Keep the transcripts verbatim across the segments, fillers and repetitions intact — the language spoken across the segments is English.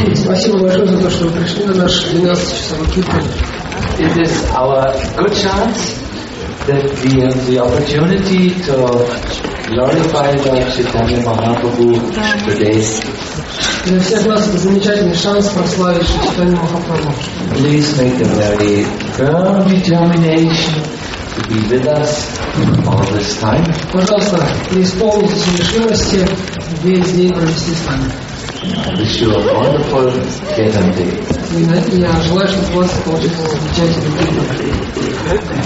Спасибо большое за то, что вы пришли на наш двенадцатичасовой киртан. It is our good chance that we have the opportunity to glorify Lord Chaitanya Mahaprabhu today. Для всех нас это замечательный шанс прославить Чайтанью Махапрабху. Please make a very firm determination to be with us all this time. Пожалуйста, преисполнитесь решимости весь день провести с нами. Wish you a wonderful Kirtan day. И я желаю, чтобы у вас получился замечательный день.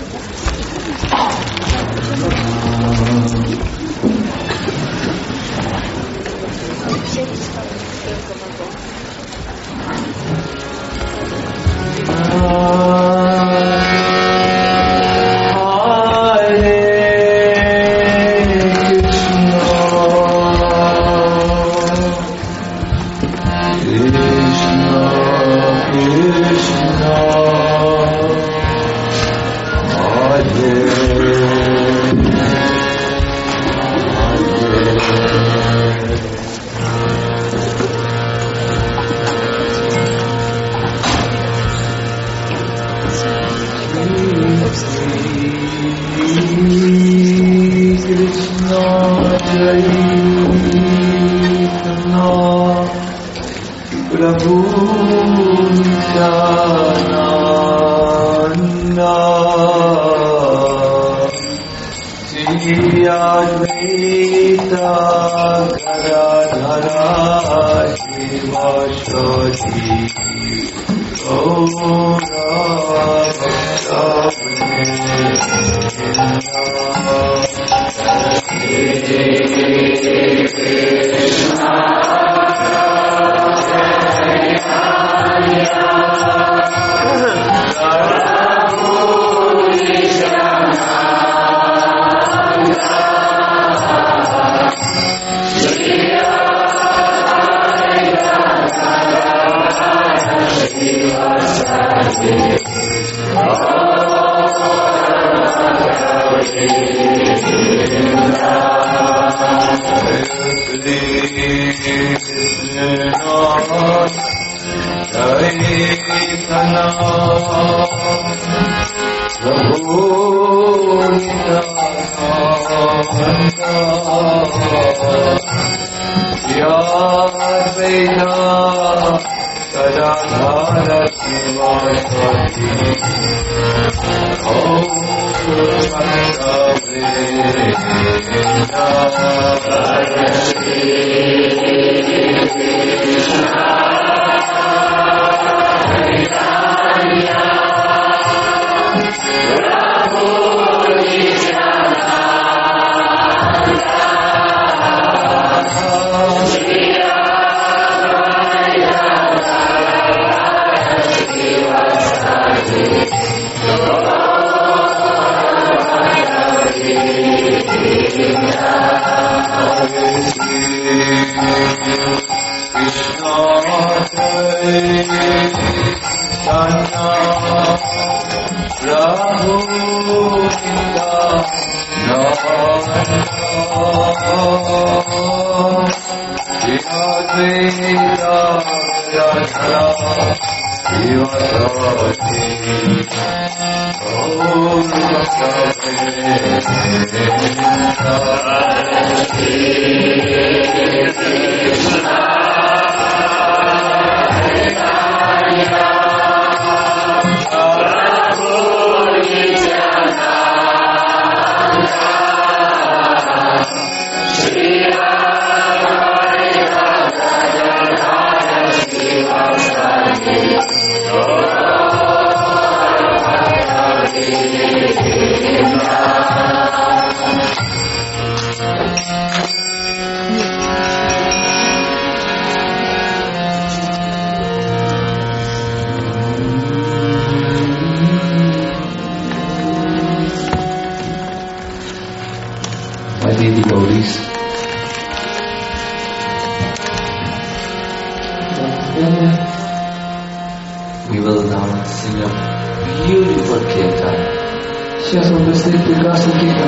We will now sing a beautiful kirtan. Сейчас мы предстоит прекрасный киртан.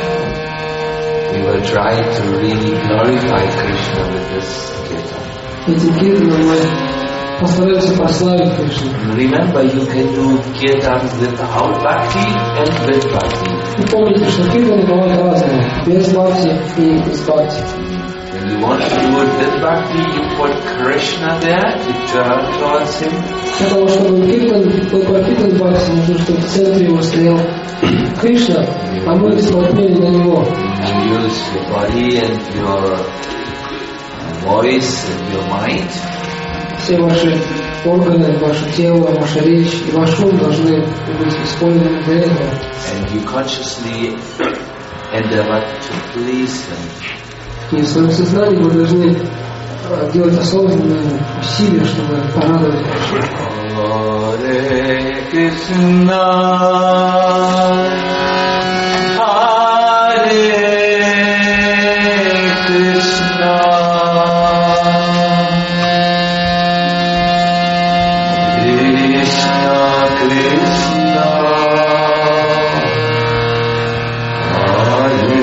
We will try to really glorify Krishna with this kirtan. Этим киртаном мы постараются прославить Кришну. Remember, you can do kirtan without bhakti and with bhakti. И помните, что киртаны бывают разные, без бхакти и без бхакти. When you want to do it with bhakti, you put Krishna there to turn towards him. Для того, чтобы киртан был пропитан бхакти, нужно, чтобы в центре его стоял Кришна, а мы смотрели на него. You use your body and your voice and your mind. Все ваши органы, ваше тело, ваша речь и ваш ум должны быть использованы для этого. And you consciously endeavor to please him. И в своем сознании вы должны делать осознанные усилия, чтобы порадовать Кришну. Hare Krishna, Hare Krishna, Krishna Krishna, Hare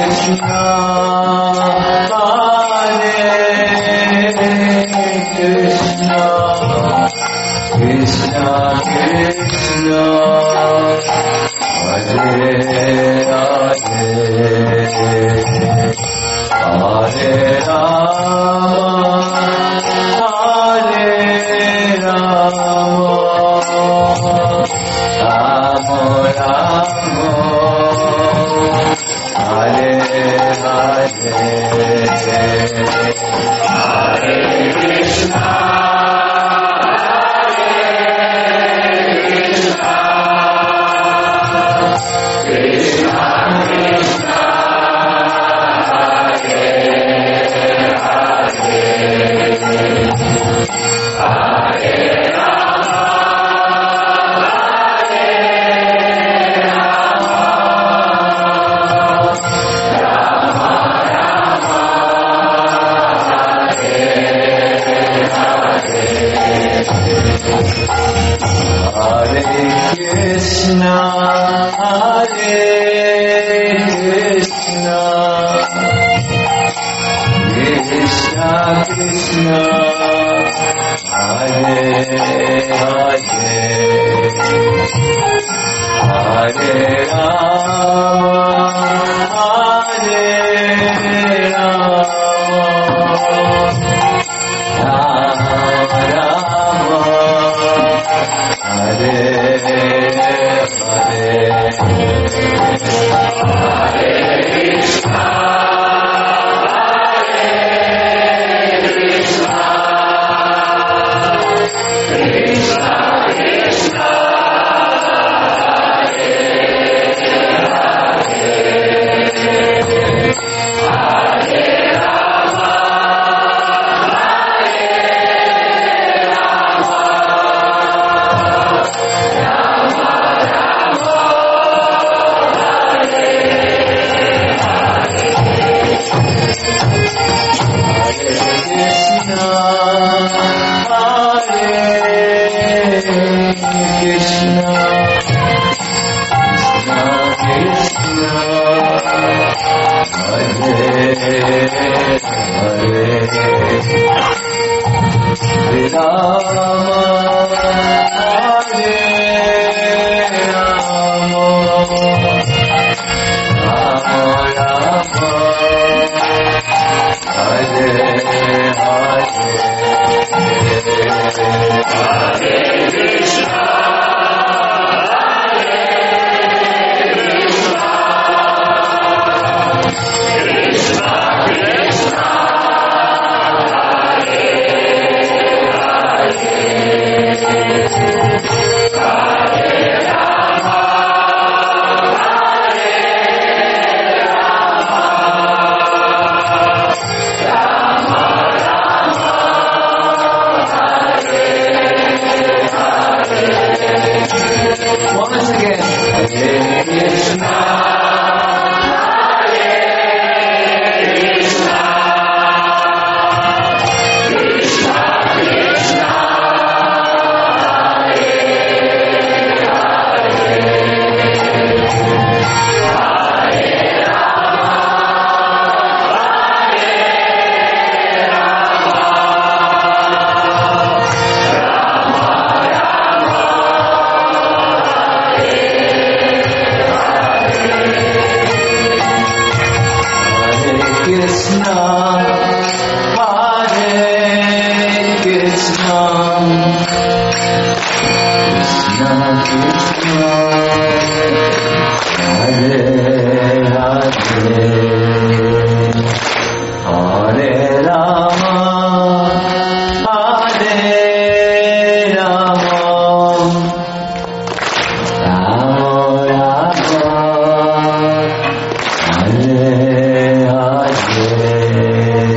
Hare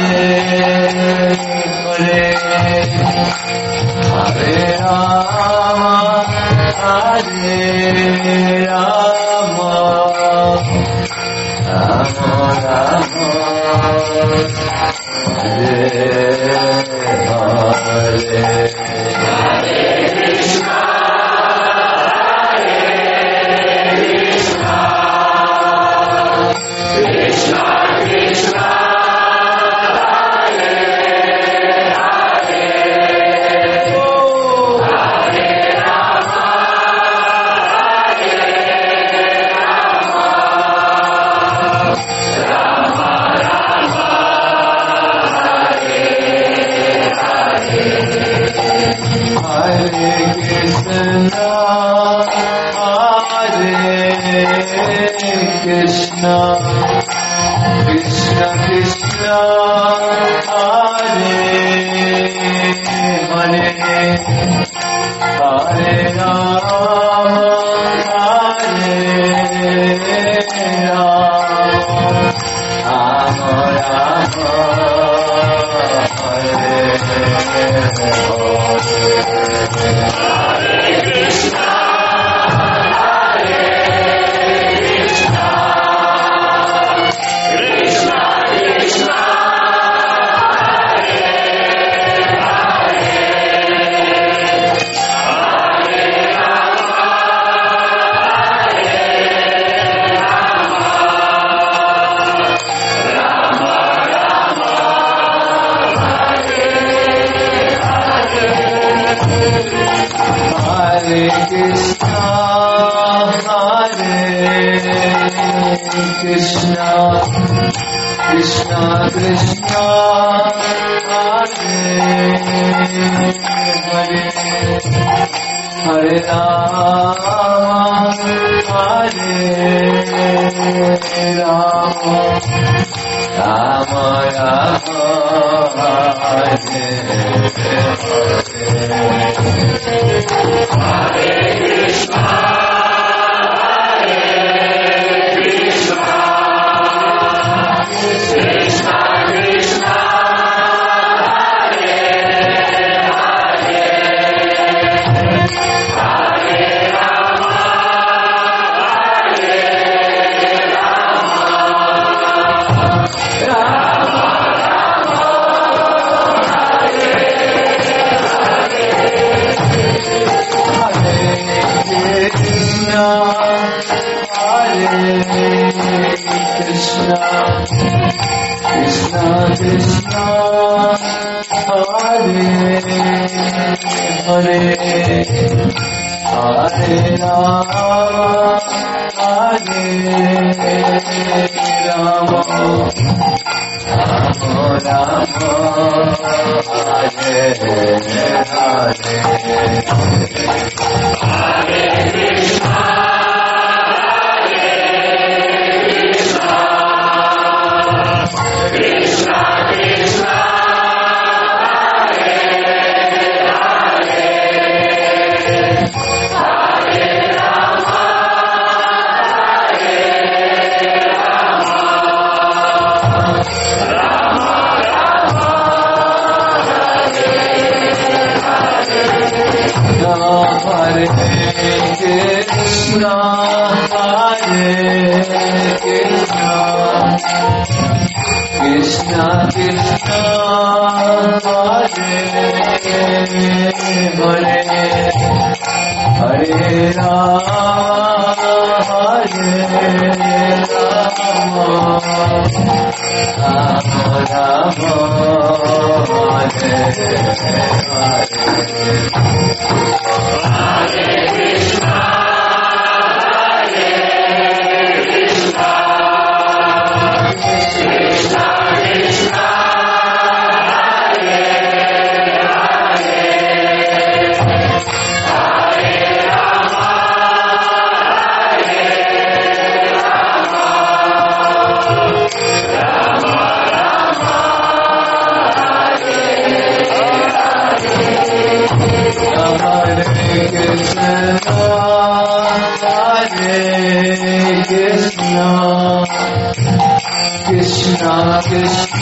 Hare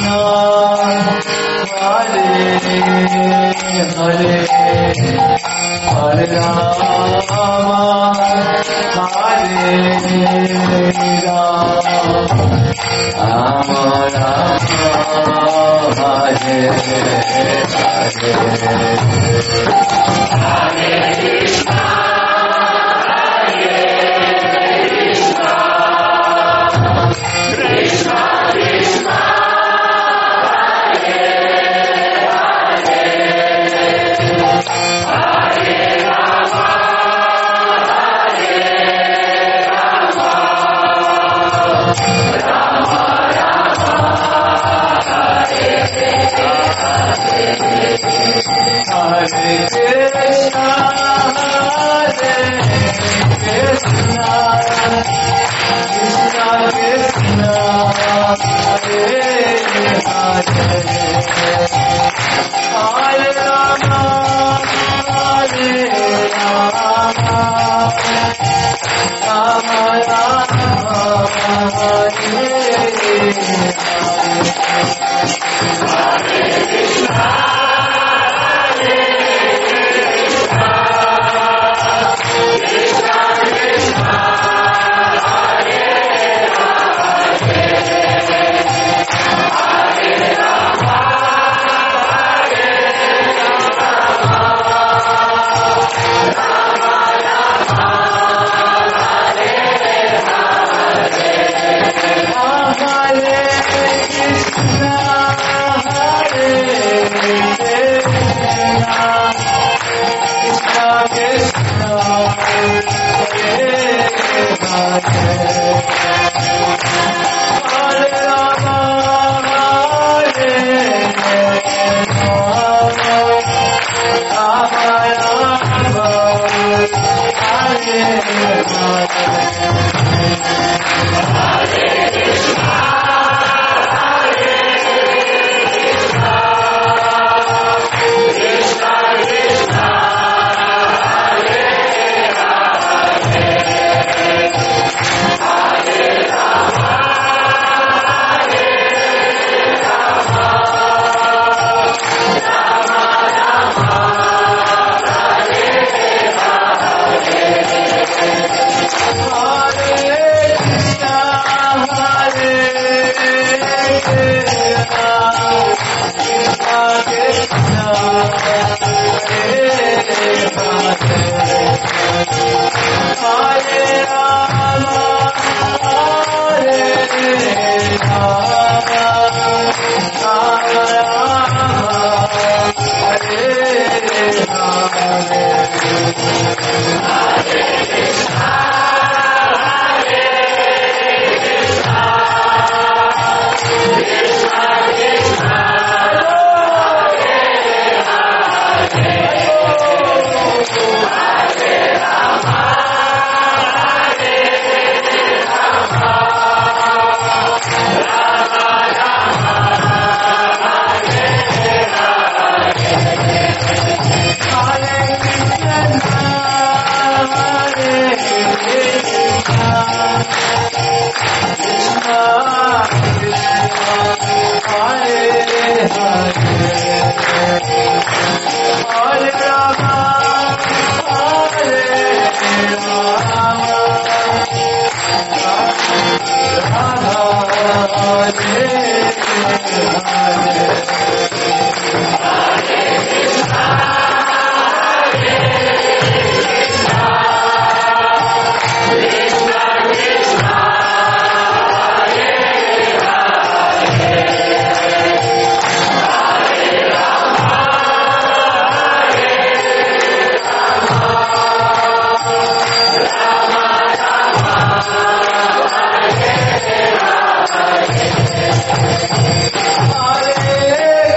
Hare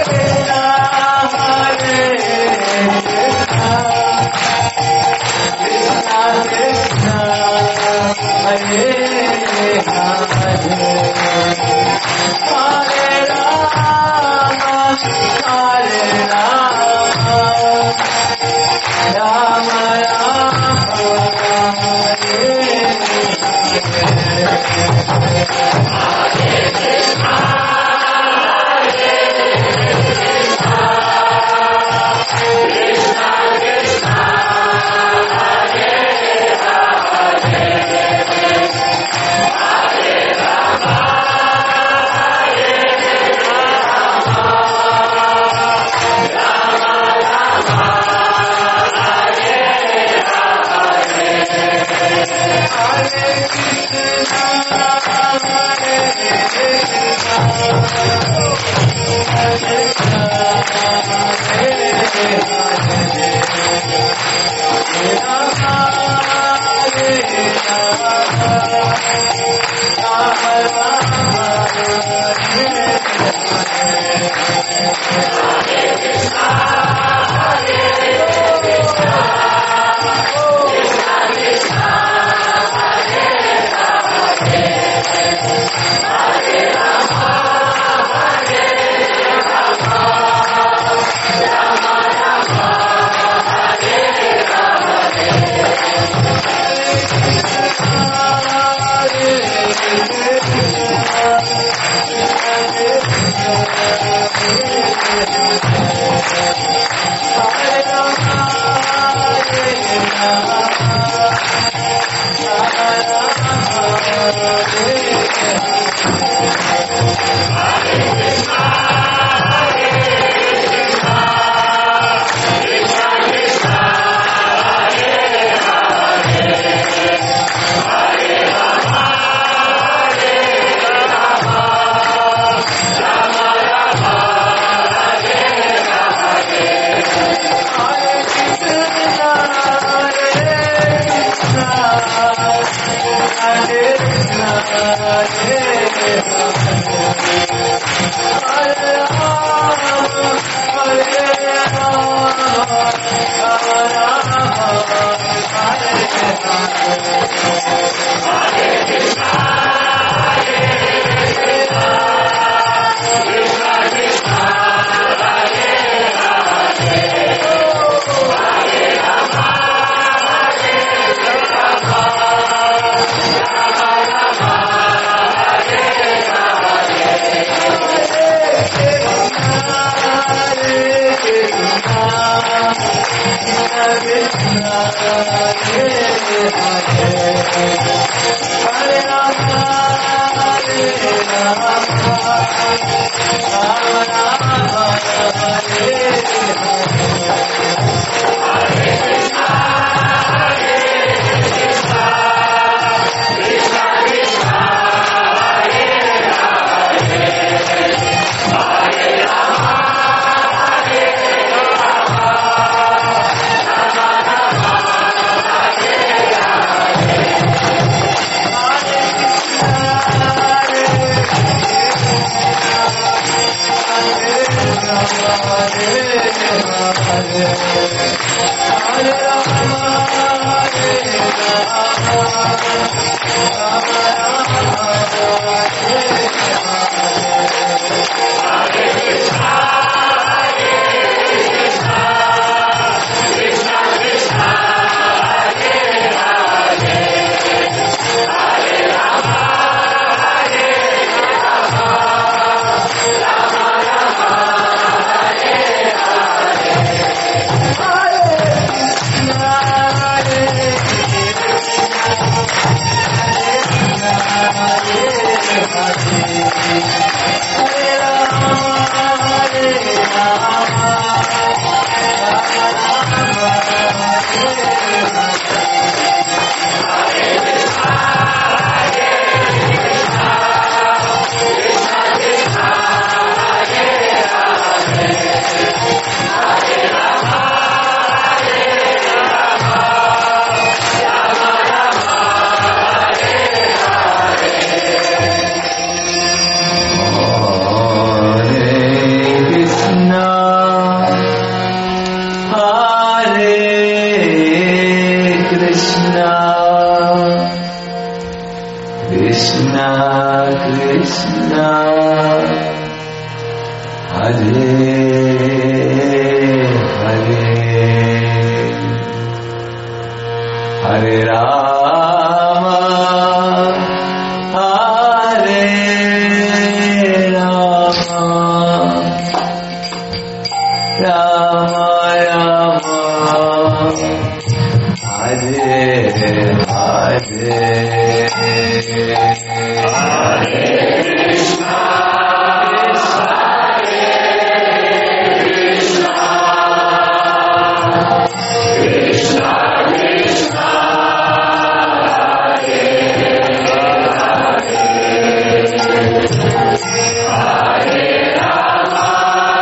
Hare Rama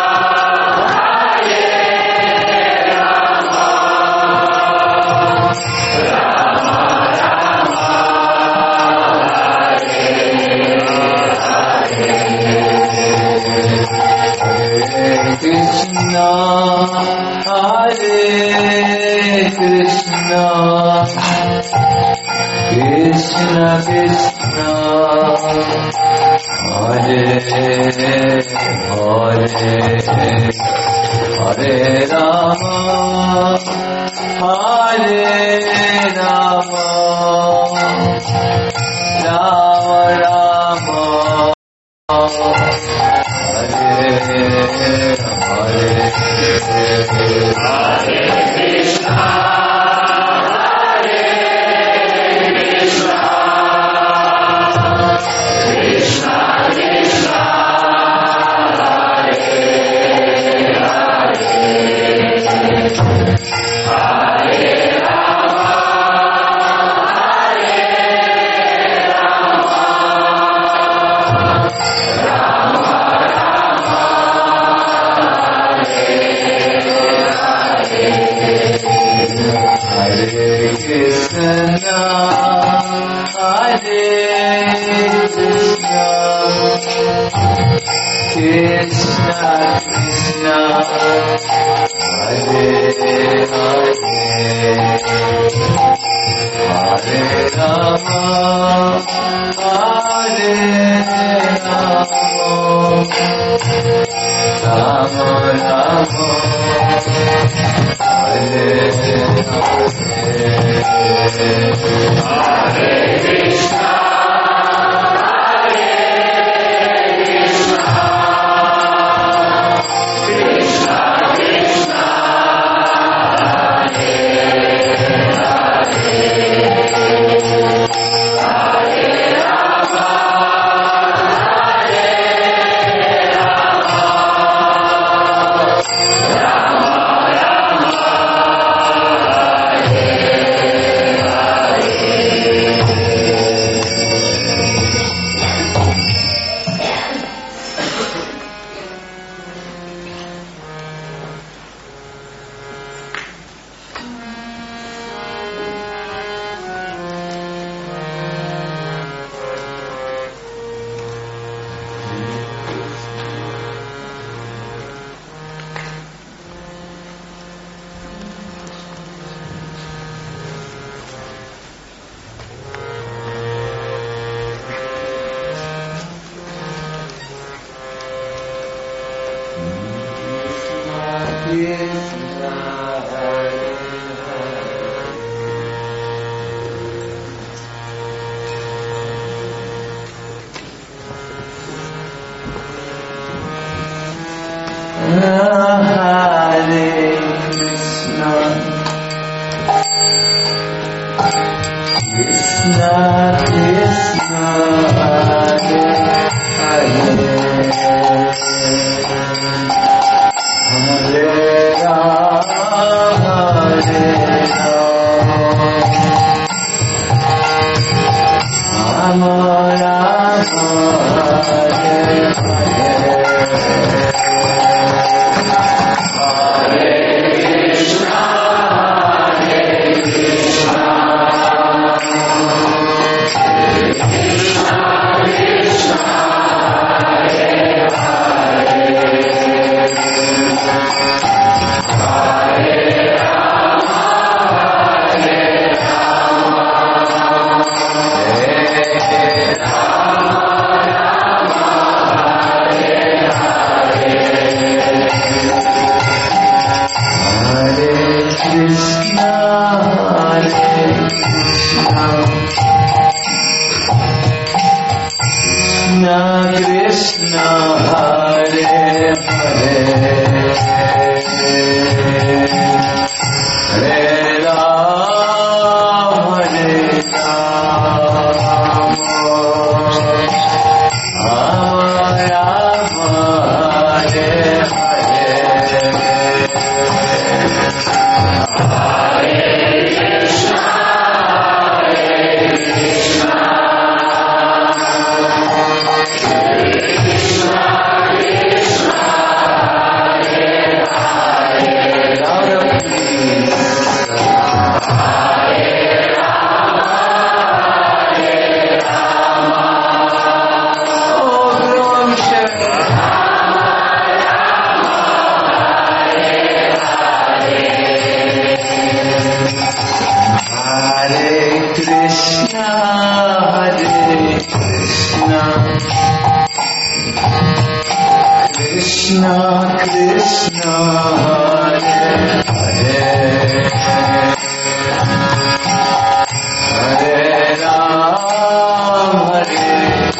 Krishna, Hare Krishna, Krishna Krishna, Hare Hare, Hare Rama, Hare Rama, Rama Rama, Hare Hare, Hare Krishna, Hare Krishna, Krishna Krishna, Hare Hare, Hare Rama, Hare Rama, Rama Hare Krishna, Hare Krishna, Krishna Krishna, Hare Hare, Hare Rama, Hare Rama, Rama Rama, Hare Hare Krishna, Hare Krishna, Krishna Krishna, Hare Hare, Hare Rama, Hare Rama, Rama Rama, Hare Krishna Hare Hare Hare Ram Hare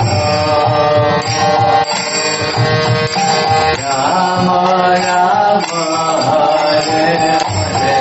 Ram Ram Hare Hare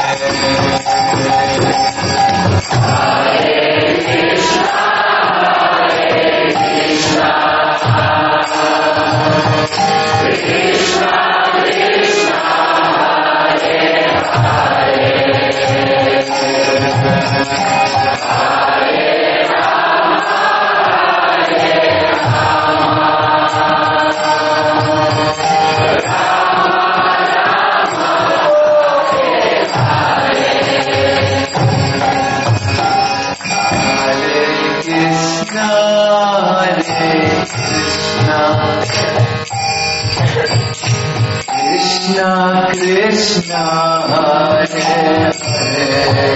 Krishna Hare Hare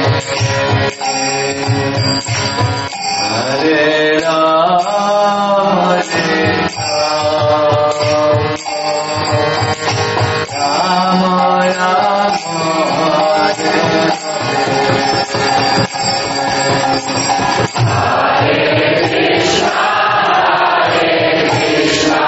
Hare Ram Hare Ram Ram Hare Hare Krishna Hare Krishna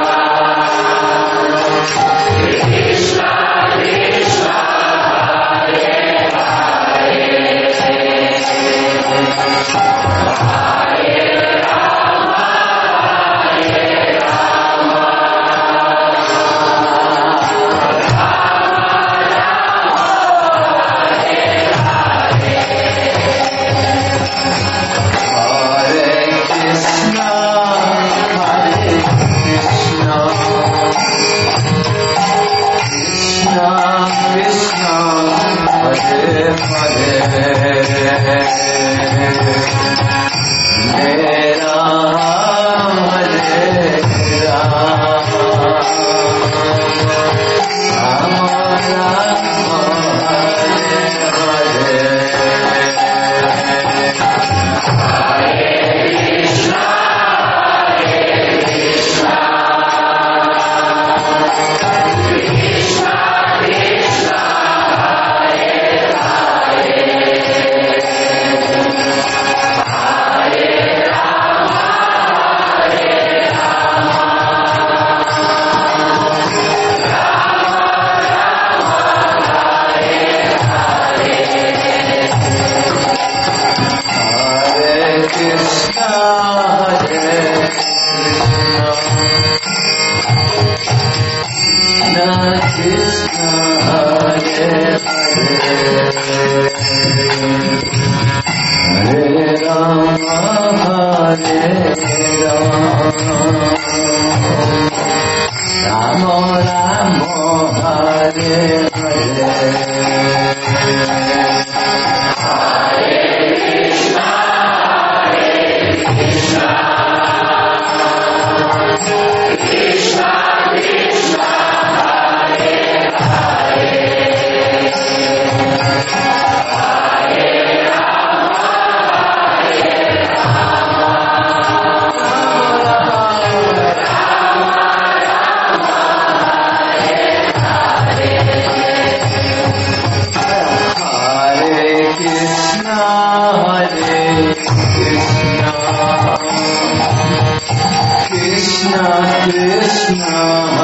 Krishna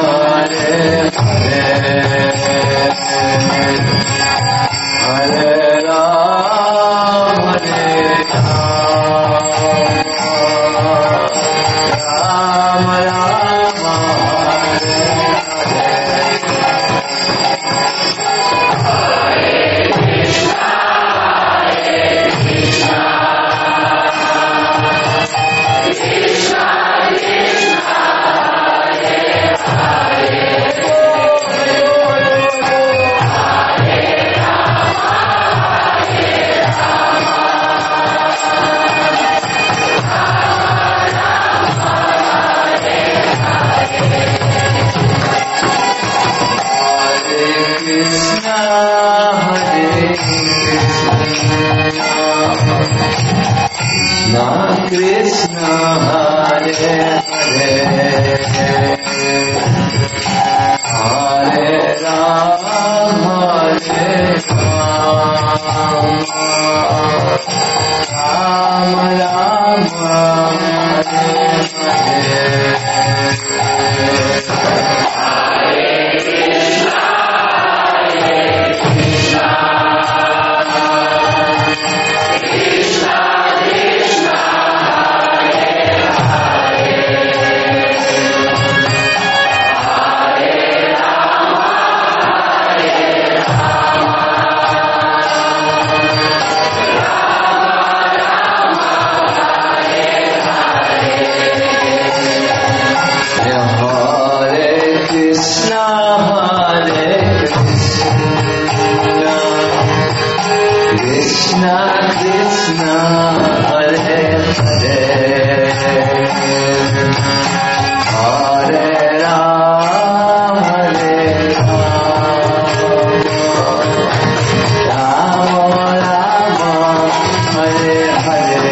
Hare Hare Hare Ram Hare Ram Ram Ram Hare Hare Krishna Hare Krishna Krishna Krishna Hare Hare Krishna Krishna Hare Hare Hare Ram Hare Ram Ram Ram Hare Hare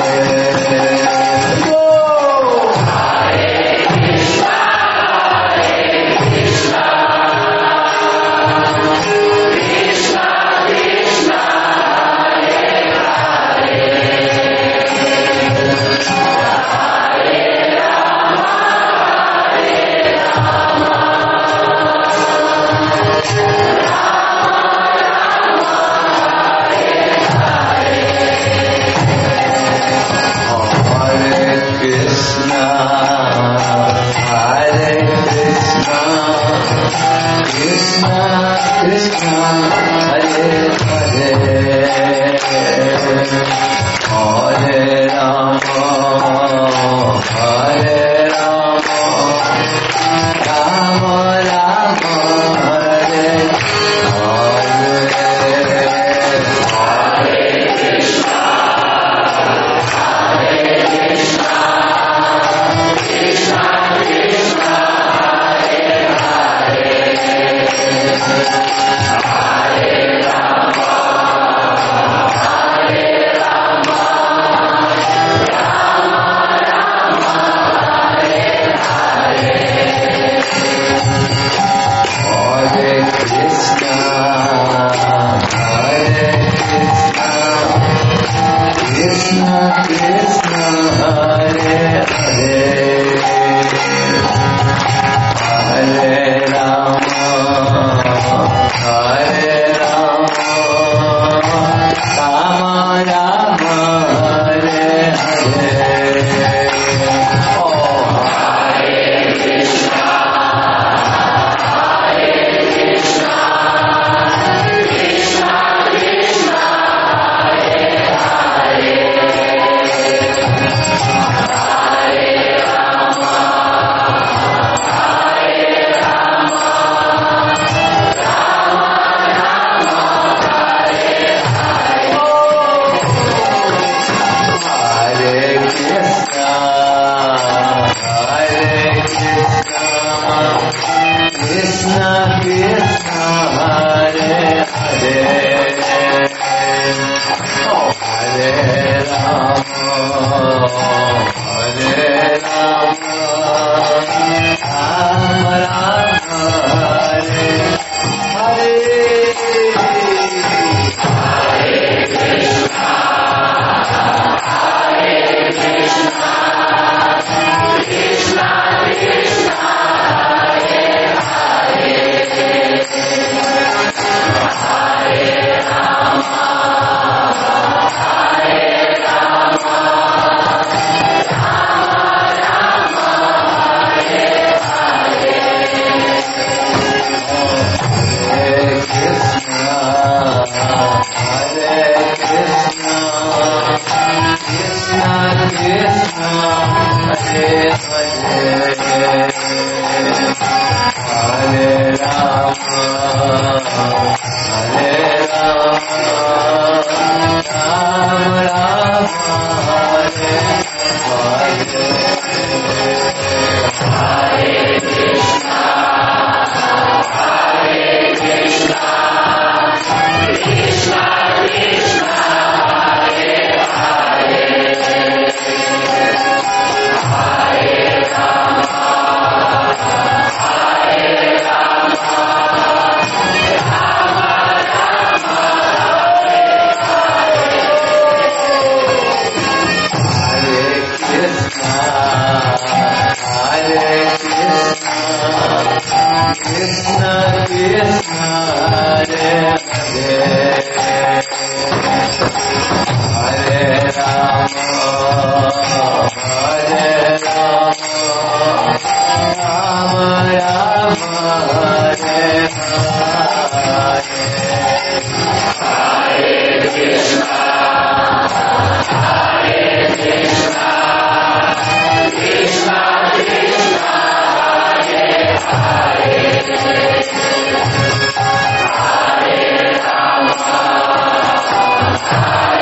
Hare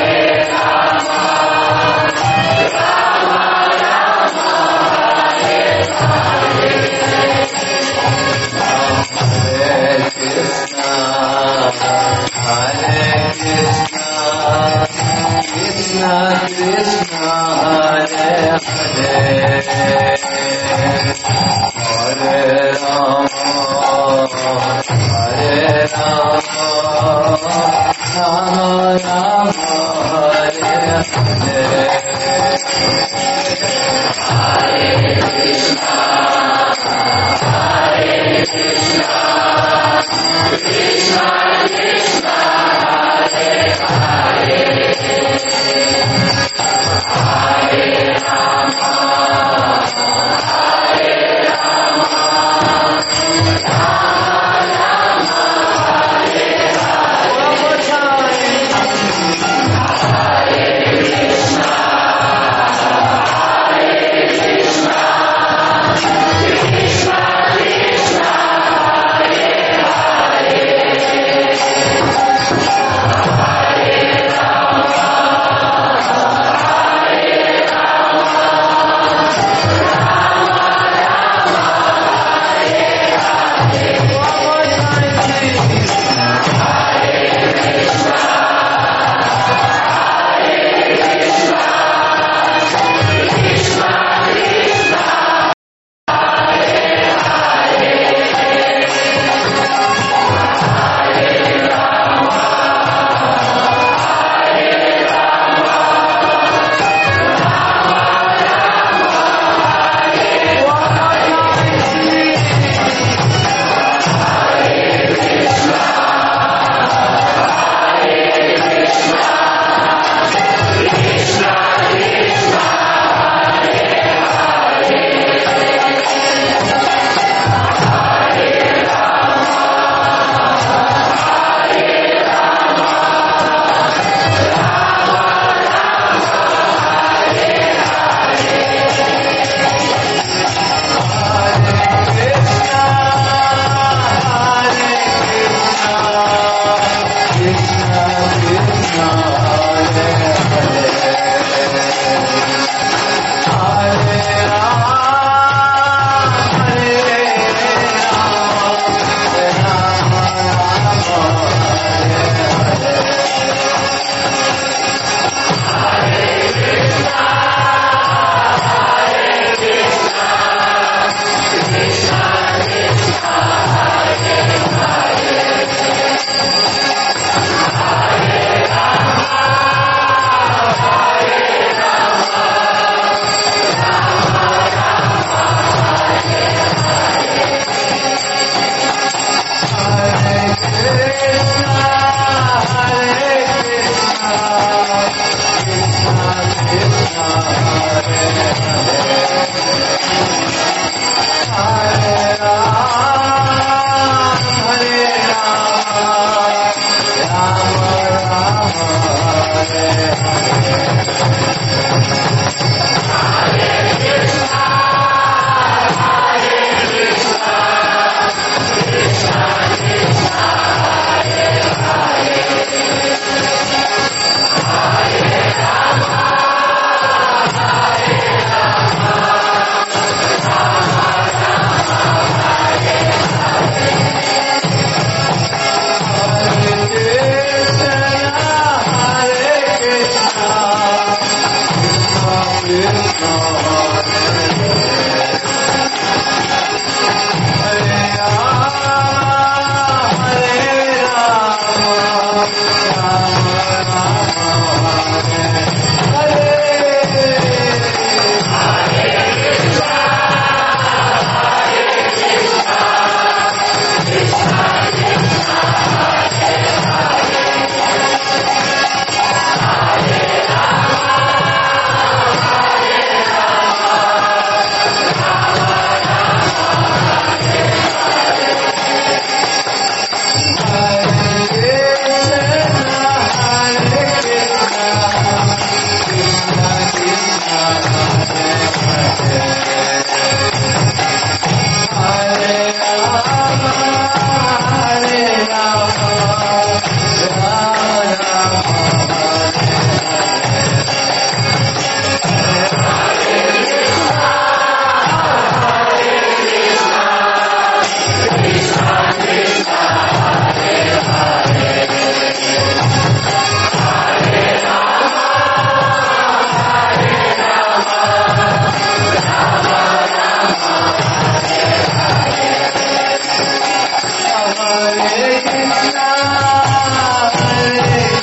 Hare Krishna, Hare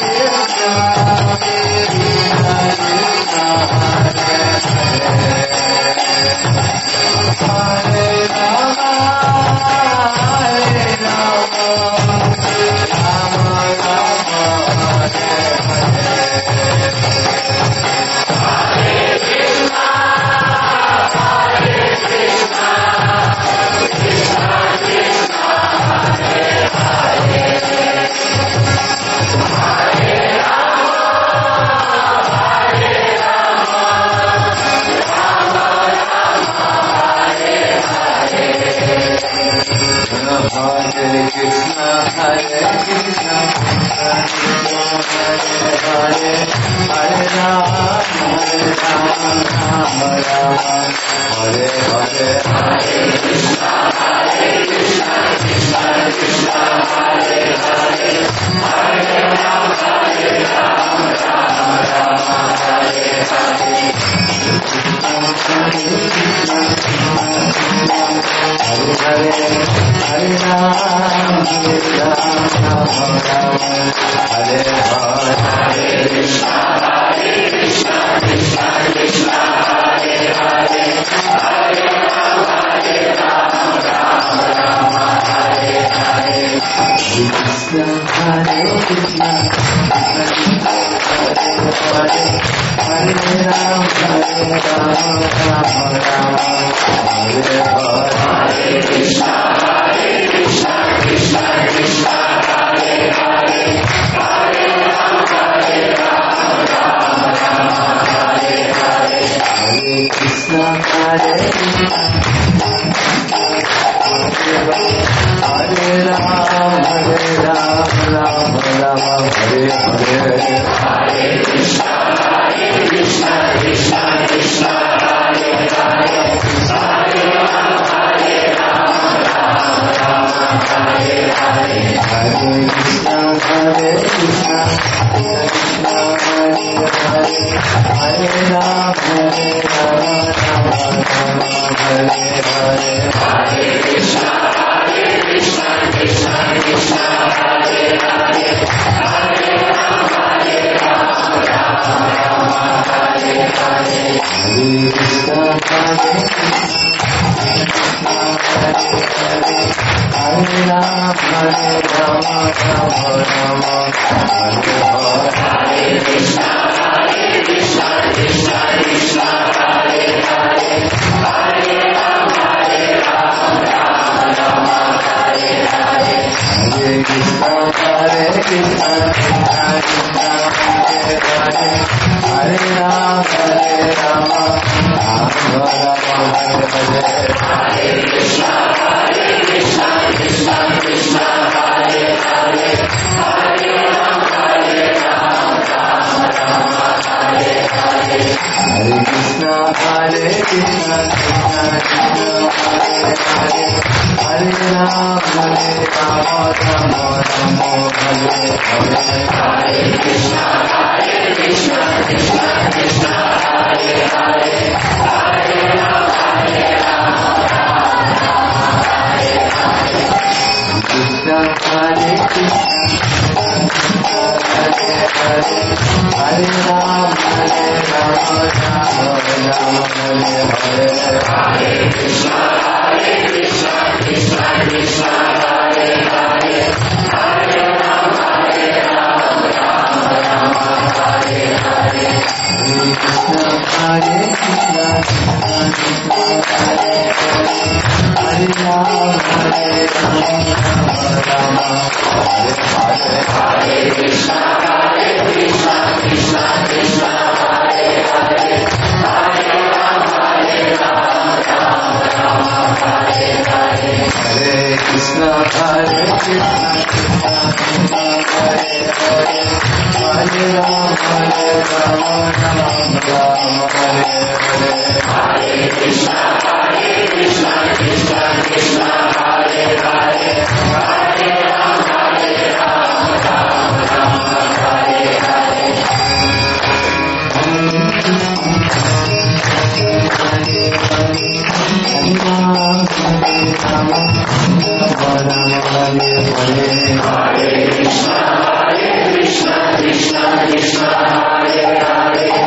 Hare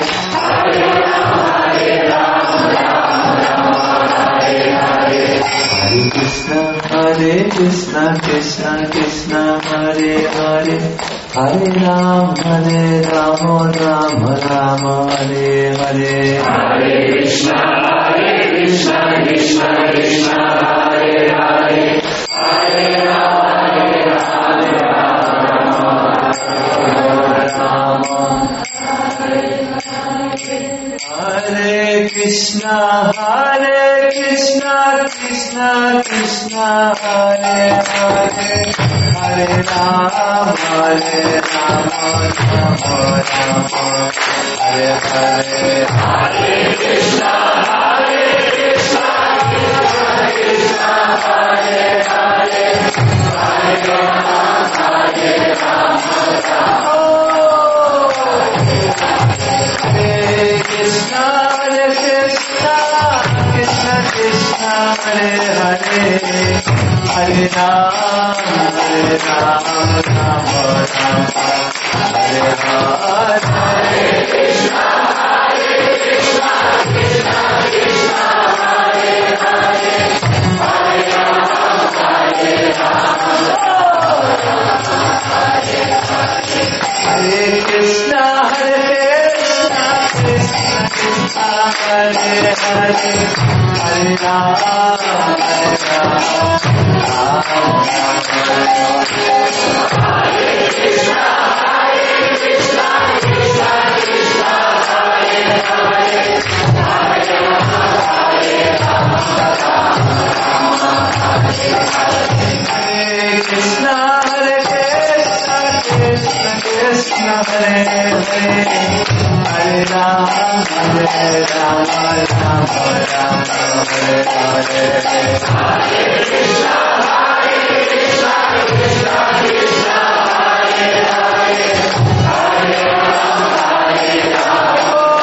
Hare Krishna, Krishna Krishna, Hare Hare, Hare Ram, Hare Ram, Ram Ram, Hare Hare. Hare Krishna, Hare Krishna, Krishna Krishna, Hare Hare, Hare Ram, Hare Ram, Ram Ram, Hare Krishna, Hare Krishna, Krishna Krishna, Hare Hare, Hare Ram, Hare Ram, Ram Ram, Hare Hare. Hare Krishna, Hare Krishna, Krishna Krishna, Hare Hare, Hare Ram, Hare Ram, Ram. Hare Krishna, Hare Krishna, Krishna Krishna, Hare Hare, Hare Ram, Hare Ram, Ram Ram, Hare Hare. Hare Krishna, Hare Krishna, Krishna Krishna, Hare Hare, Hare Ram, Hare Ram, Hare Krishna, Hare Krishna, Krishna Krishna, Hare Hare, Hare Ram, Hare Ram, Ram Ram, Hare Krishna, Hare Krishna, Krishna Krishna, Hare Hare, Hare Ram, Hare Ram, Hare Krishna, Hare Krishna, Krishna Krishna, Hare Hare, Hare Ram, Hare Ram, Ram Ram, Hare Hare. Hare Krishna, Hare Krishna, Krishna Krishna, Hare Hare, Hare Ram, Hare Ram,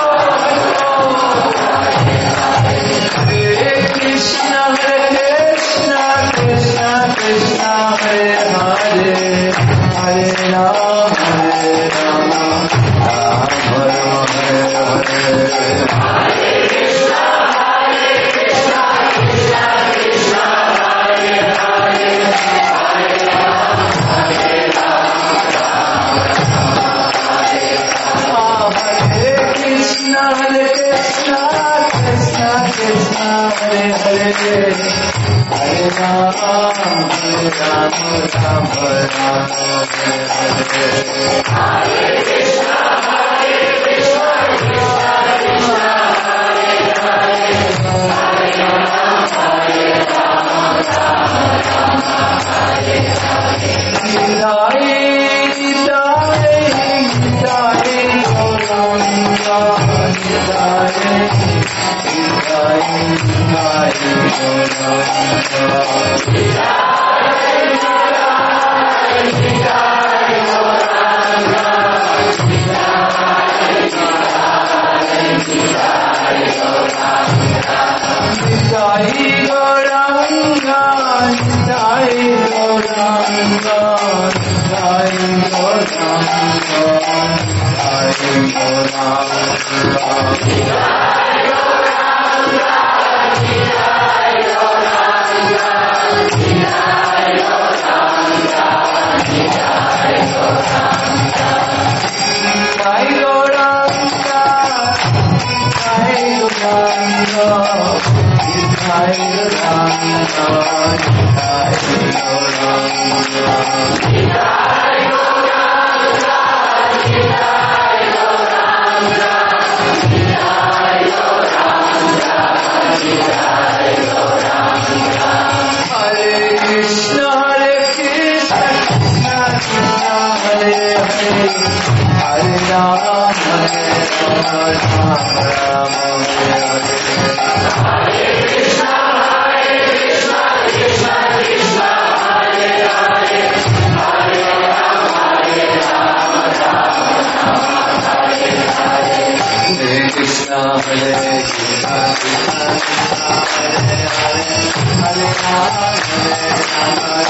Hare Krishna, Hare Krishna, Krishna Krishna, Hare Hare, Hare Ram, Hare Ram, Ram Ram, Hare Hare. Hare Krishna, Hare Krishna, Krishna Krishna, Hare Hare, Hare Ram, Hare Ram, Hare Krishna, Hare Krishna, Krishna Krishna, Hare Hare, Hare Ram, Hare Ram, Ram Ram, Hare Hare. Hare Krishna, Hare Krishna, Krishna Krishna, Hare Hare, Hare Ram, Hare Ram, Ram Ram, Hare Hare. Nidai, Nidai, Nidai, Gauranga, Nidai, Nidai, Nidai, Gauranga, Hare Hare, Hare Rama, Hare Rama,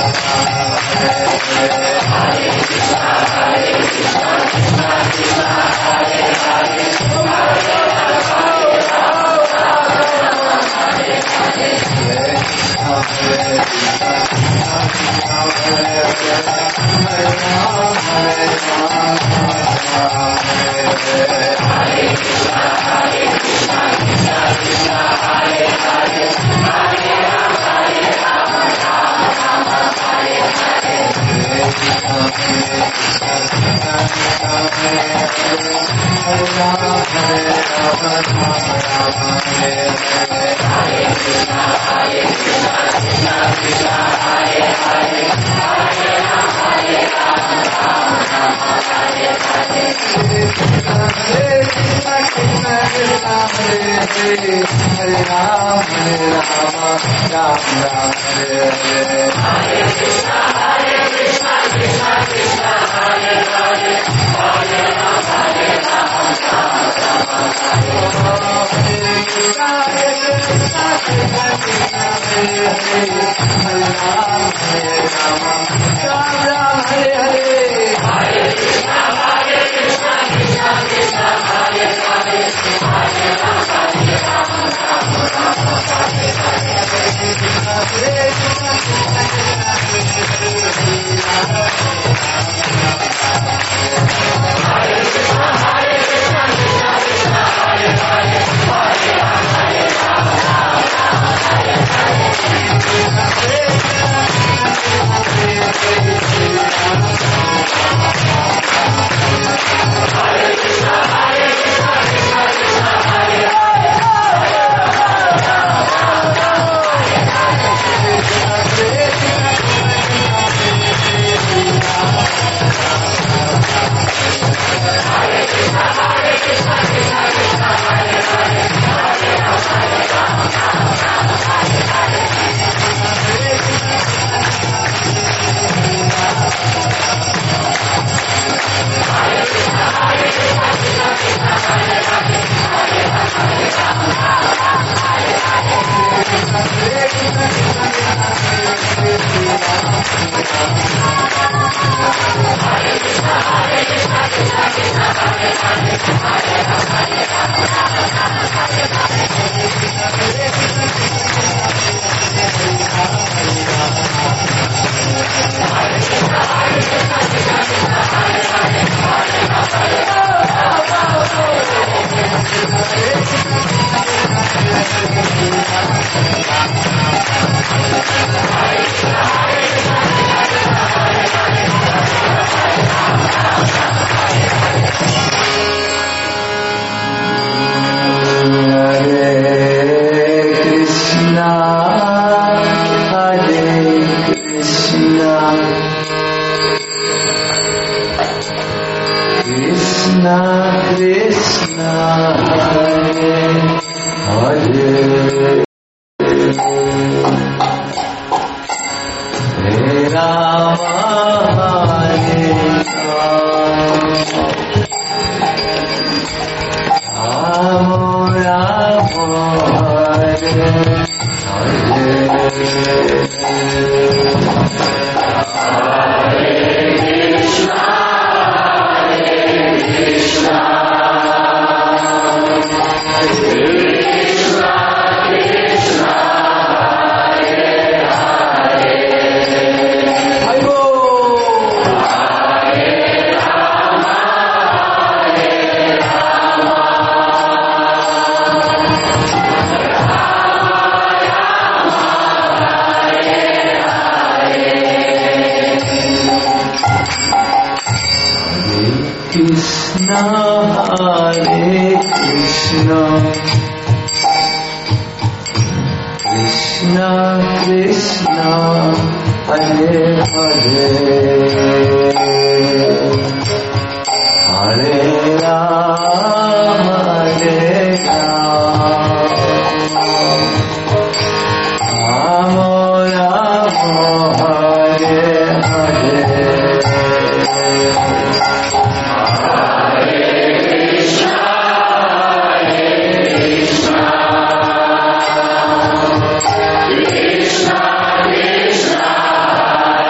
Krishna, Krishna,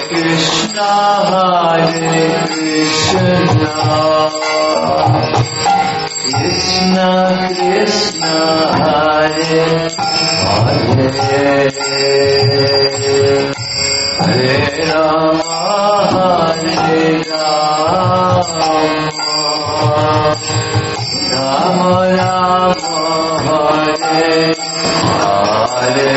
Krishna, Hare Krishna, Krishna Krishna, Hare Hare, Hare Rama, Hare Rama, Rama Rama, Hare Hare.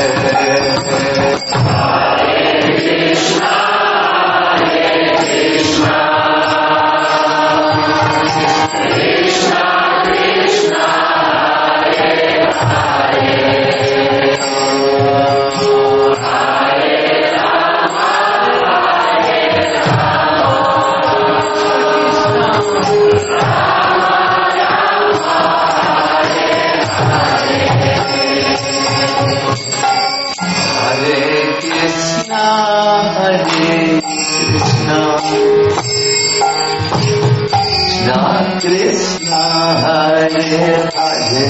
Krishna, Hare Hare,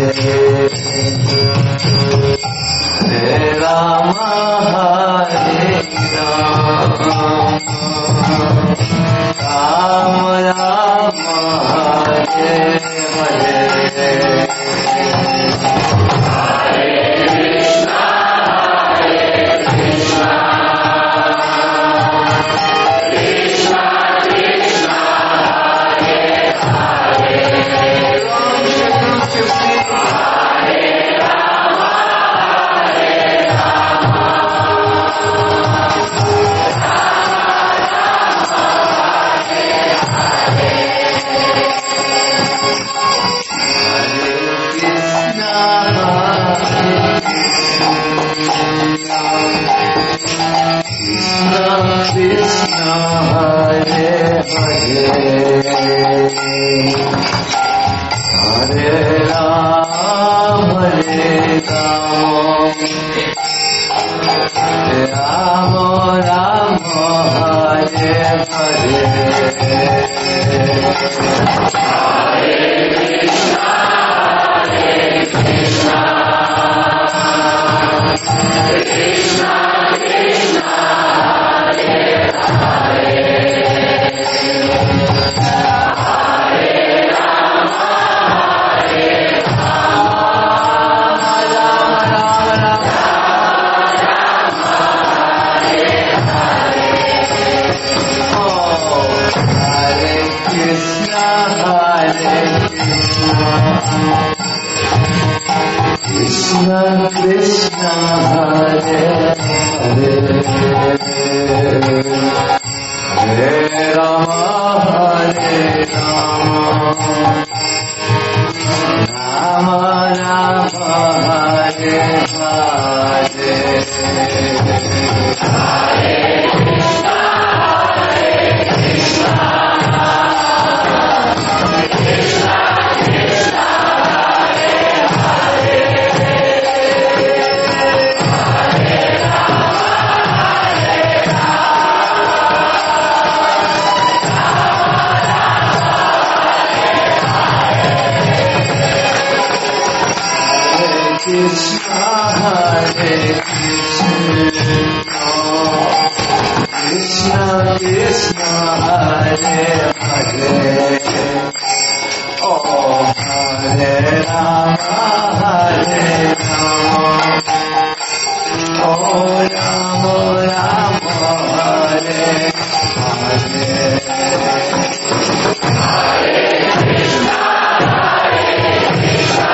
Hare Rama, Hare Rama, Rama Rama, Hare Hare, Hare Krishna, Hare Krishna, Krishna Krishna, Krishna, Hare Hare, Hare Rama, Hare Rama, Rama Rama, Hare Hare, Hare Krishna, Hare Krishna, Krishna Krishna, Hare Hare, Hare Rama, Hare Rama, Rama Rama, Hare Hare, oh, Hare Krishna, Hare Krishna, Krishna Krishna, Hare Hare, Hare Rama, Hare Rama, Rama Rama, Hare Hare, Hare Krishna, Hare Krishna, Krishna Krishna, Hare Hare, Hare Rama, Hare Krishna, Hare Krishna, Krishna Krishna, Hare Hare, oh, Hare Rama, Hare Rama, oh, Rama Rama, Hare Hare, Hare Krishna, Hare Krishna,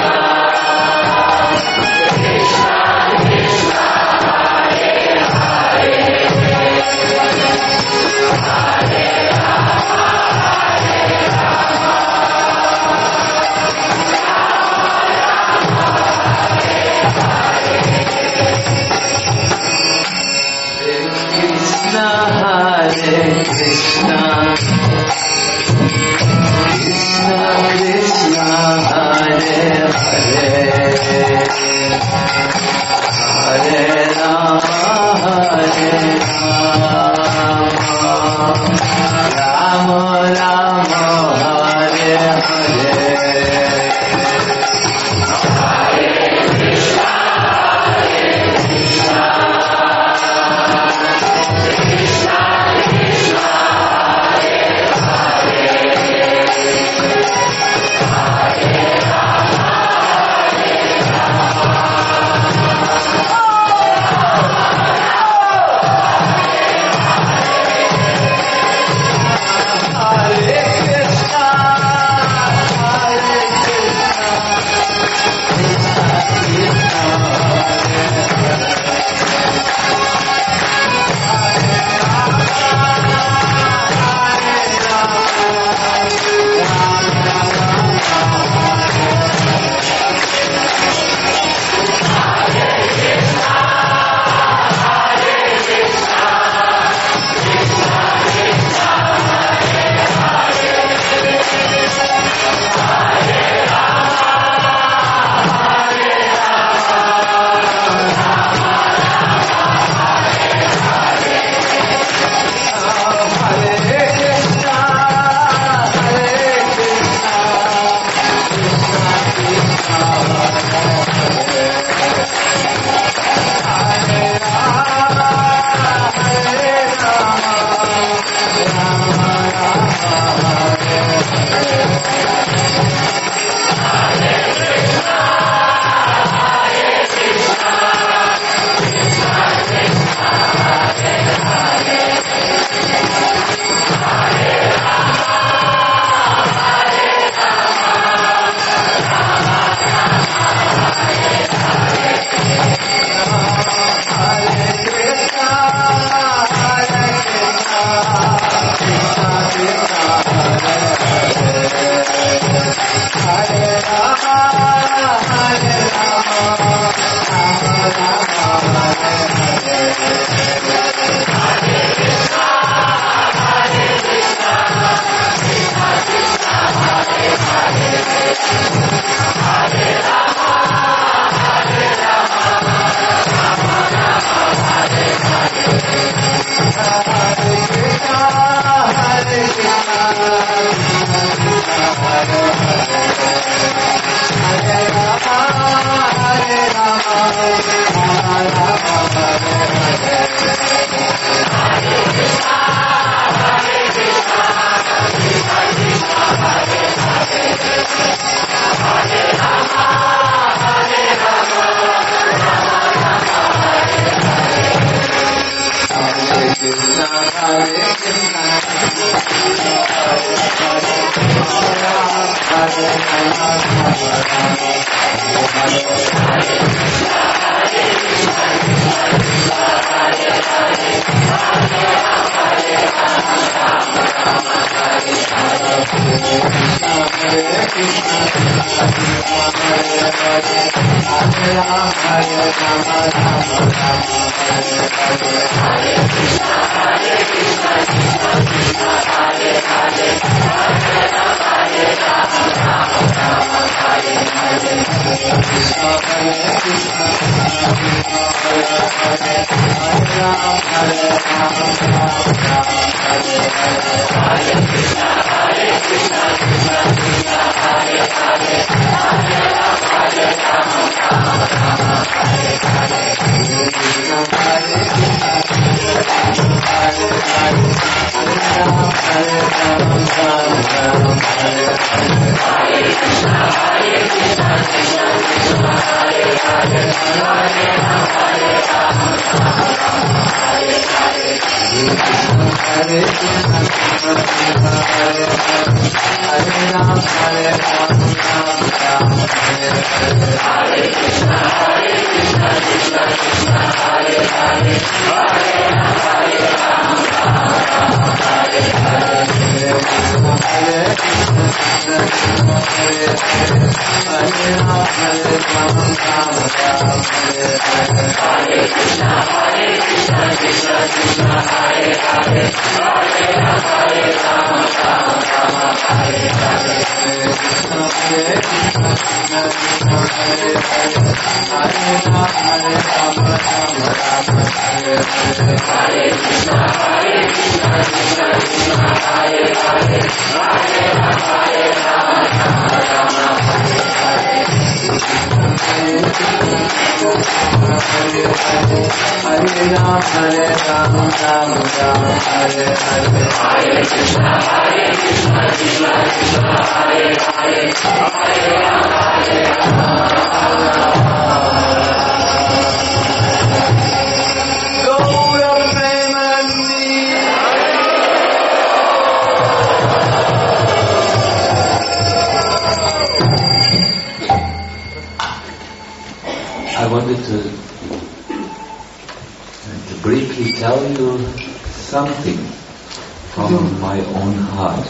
Krishna Krishna, Hare Hare, Hare Rama, Hare Rama, Krishna, Hare Krishna, Krishna Krishna, Hare Hare, Hare Rama, Hare Rama, Rama Rama, Hare Hare, Hare Krishna, Hare Krishna, I wanted to, to briefly tell you something from my own heart.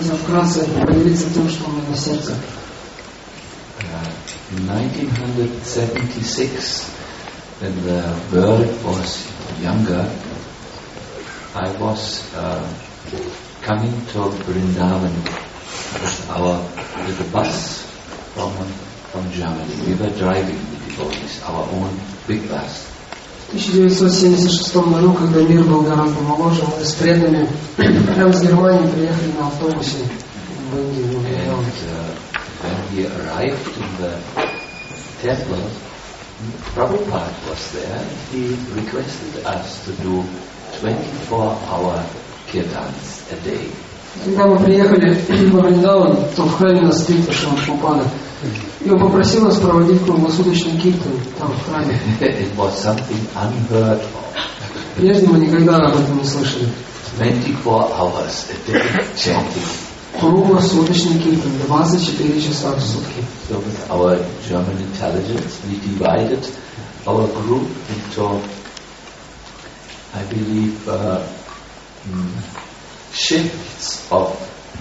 Uh, in nineteen seventy-six, when the world was younger, I was uh, coming to Vrindavan with our little bus from from Germany. We were driving the devotees, our own big bus. В тысяча девятьсот семьдесят шестом году, когда мир был гораздо моложе, мы с преданными прямо с Германии приехали на автобусе в Индию. And uh, when we arrived in the temple, Prabhupada was there, and he requested us to do twenty-four hour kirtans a day. Когда мы приехали во Вриндаван, то в храме нас встретил Шрила Прабхупада. И он попросил нас проводить круглосуточный киртан там в храме. It was something unheard of. Прежде мы никогда об этом не слышали. twenty-four hours a day chanting. Круглосуточный киртан, двадцать четыре часа в сутки. So with our German intelligence, we divided our group into, I believe, uh, shifts of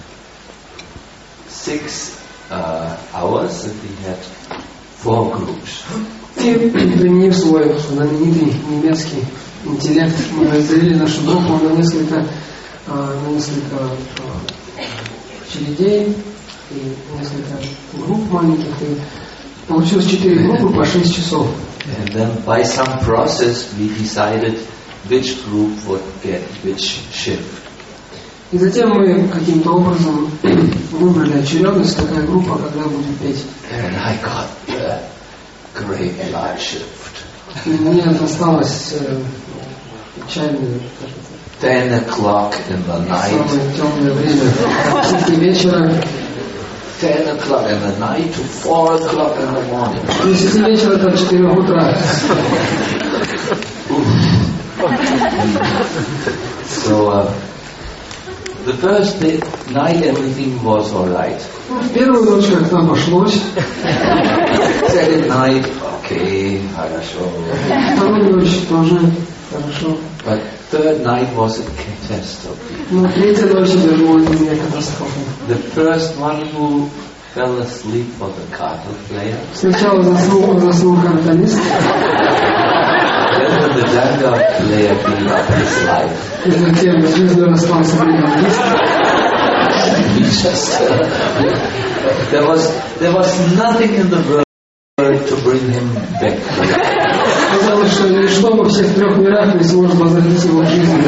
six uh, hours, and we had four groups. И применив свой знаменитый немецкий интеллект, мы разделили нашу группу на несколько, на несколько чередей и несколько групп маленьких. И получилось четыре группы по шесть часов. And then by some process we decided which group would get which shift. И затем мы каким-то образом выбрали очередность, какая группа когда будет петь. And I got the great light shift. И мне досталось э, печальное, Ten o'clock in the night. самое темное время, с десяти вечера. Ten o'clock in the night to four o'clock in the morning. С десяти вечера до четырех утра. So uh, the first day, night everything was all right. В первую ночь как-то обошлось. Second night, okay, хорошо. Вторую ночь тоже хорошо. But third night was a catastrophe. Но третья ночь вернулась для меня катастрофой. The first one who fell asleep was the cartel player. Сначала заснул, заснул картонист. Then the Janga player gave up his life. И затем с жизнью расстался бригадист. He just, uh, there was there was nothing in the world to bring him back. Казалось, что ничто во всех трех мирах не сможет возвратить его к жизни.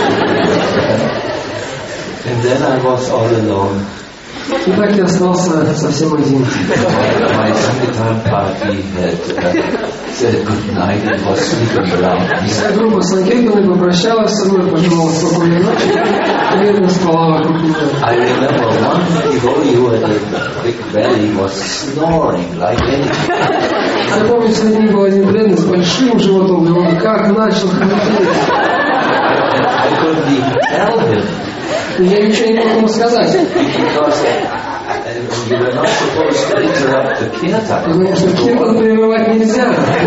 And then I was all alone. И так я остался совсем один. My Sankirtan party had uh, said good night and was sleeping around me. Вся группа Санкиртаны попрощалась со мной, пожелала спокойной ночи, и мирно спала вокруг меня. I remember one devotee who had a big belly was snoring like anything. Я помню, среди них был один преданный с большим животом, и он как начал храпеть. I couldn't even tell him. И я ничего не мог ему сказать. Because uh, you were not supposed to interrupt the kirtan. Потому что киртан прерывать нельзя.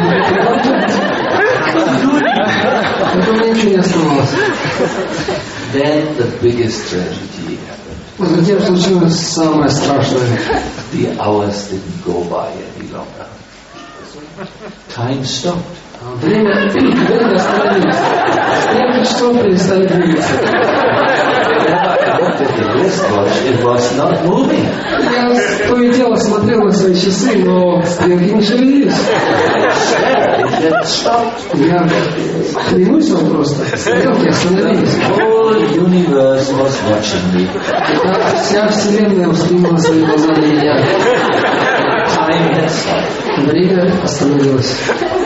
Поэтому мне ничего не оставалось. Then the biggest tragedy happened. Затем случилось самое страшное. The hours didn't go by any longer. Time stopped. Время, время остановилось. Стрелки часов перестали двигаться. I looked at the wristwatch, it was not moving. Я то и дело смотрел на свои часы, но стрелки не шевелились. It had stopped. Я клянусь вам просто, стрелки остановились. The whole universe was watching me. Так вся вселенная устремила свои глаза на меня. Time had stopped. Время остановилось.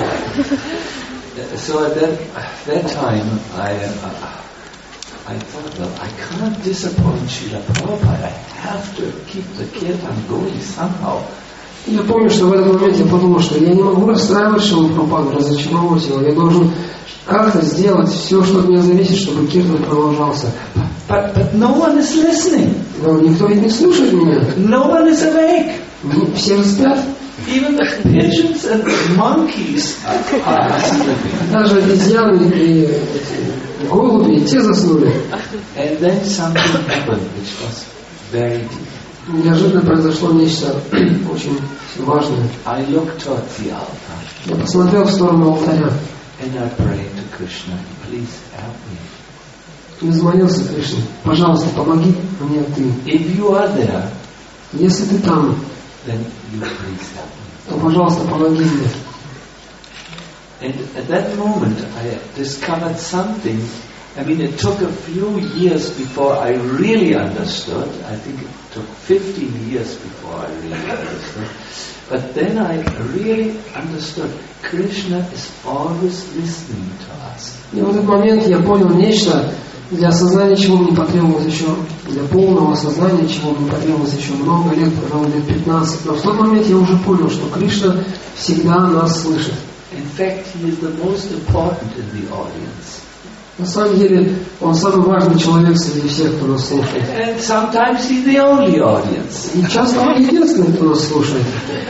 So at that, that time, I, uh, I thought, well, I can't disappoint Srila Prabhupada. I have to keep the kirtan going somehow. Я помню, что в этот момент я подумал, что я не могу расстраивать Шрилу Прабхупаду, разочаровывать его. Я должен как-то сделать все, что от меня зависит, чтобы киртан продолжался. But, but no one is listening. Но никто ведь не слушает меня. No one is awake. Все спят. Even the pigeons and the monkeys are sleeping. Даже обезьяны и голуби, и те заснули. And then something happened which was very deep. Неожиданно произошло нечто очень важное. I looked towards the altar. Я посмотрел в сторону алтаря. And I prayed to Krishna, please help me. И взмолился Кришне: пожалуйста, помоги мне ты. If you are there, Если ты там, then you please help me. то, пожалуйста, помоги мне. And at that moment I discovered something. I mean, it took a few years before I really understood. I think it took fifteen years before I really understood. But then I really understood. Krishna is always listening to us. И в этот момент я понял нечто, для осознания чего мне потребовалось еще, для полного осознания чего мне потребовалось еще много лет, пожалуй, лет пятнадцать. Но в тот момент я уже понял, что Кришна всегда нас слышит. In fact, he is the most important in the audience. На самом деле, он самый важный человек среди всех, кто нас слушает. And sometimes he's the only audience. И часто он единственный, кто нас слушает.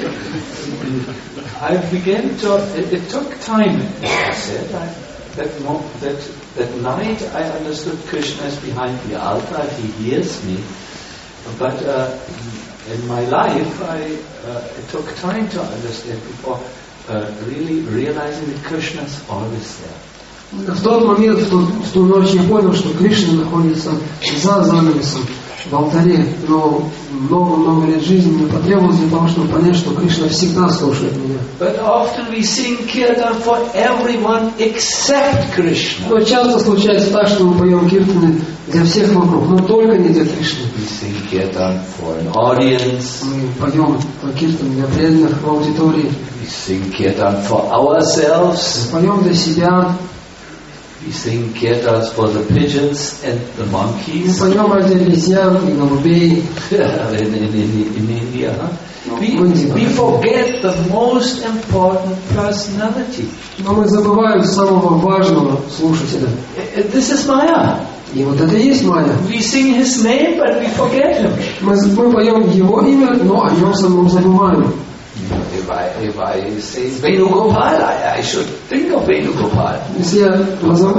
I began to, it, it took time, as I said. I, that, mo- that, that night I understood Krishna is behind the altar, he hears me. But uh, in my life, I, uh, it took time to understand before uh, really realizing that Krishna is always there. В тот момент, в ту, в ту ночь я понял, что Кришна находится за занавесом, в алтаре, но много-много лет жизни мне потребовалось для того, чтобы понять, что Кришна всегда слушает меня. But often we sing kirtan for everyone except Krishna. Но часто случается так, что мы поем киртаны для всех вокруг, но только не для Кришны. We sing kirtan for an audience. Мы поем киртаны для преданных в аудитории. We sing kirtan for ourselves. Поем для себя. We sing kirtans for the pigeons and the Мы monkeys. поем ради обезьян и голубей. in, in, in, in India, huh? We, we forget the most important personality. Но мы забываем самого важного слушателя. This is Maya. И вот это и есть Майя. We sing His name, but we forget Him. Мы, мы поем Его имя, но о Нем самом забываем. If I, if I say Venugopal, I, I should think of Venugopal. Если я позову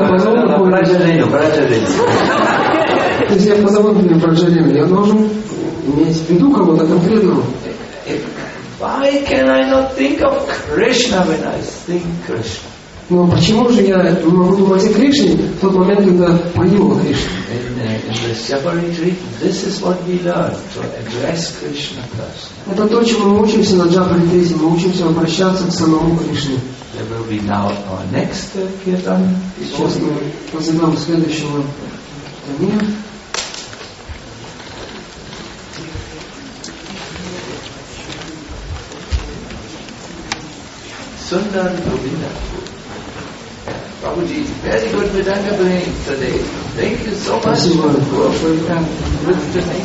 Если я позову, например, Браджарину, я должен иметь в виду кого-то конкретного. Why can I not think of Krishna when I sing Krishna? Но почему же я не могу думать о Кришне в тот момент, когда пою о Кришне? In the Japa retreat, this is what we learn, to address Krishna first. Это то, чему мы учимся на Джапа-ретрите, мы учимся обращаться к самому Кришне. There will be now our next uh, kirtan. Сейчас мы позовем следующего Танира. Sundar Govinda. Prabhuji, very good Vedanta playing today. Thank you so much for listening.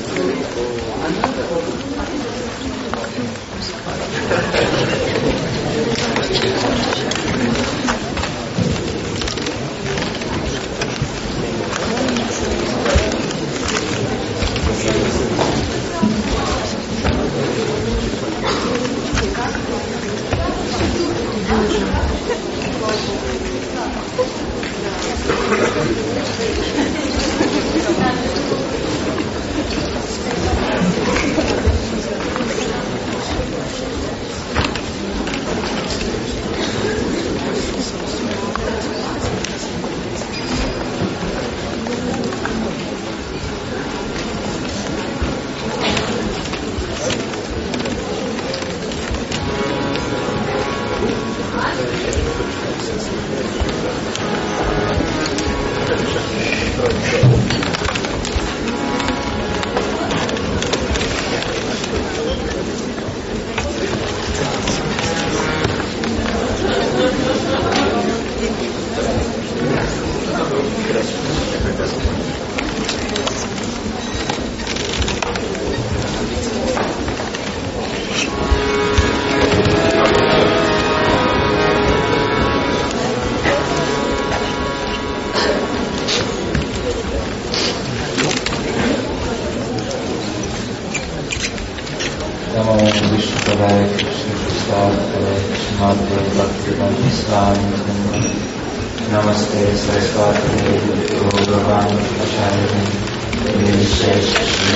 Namaste Saraswati Bhagavan Acharya Nishesh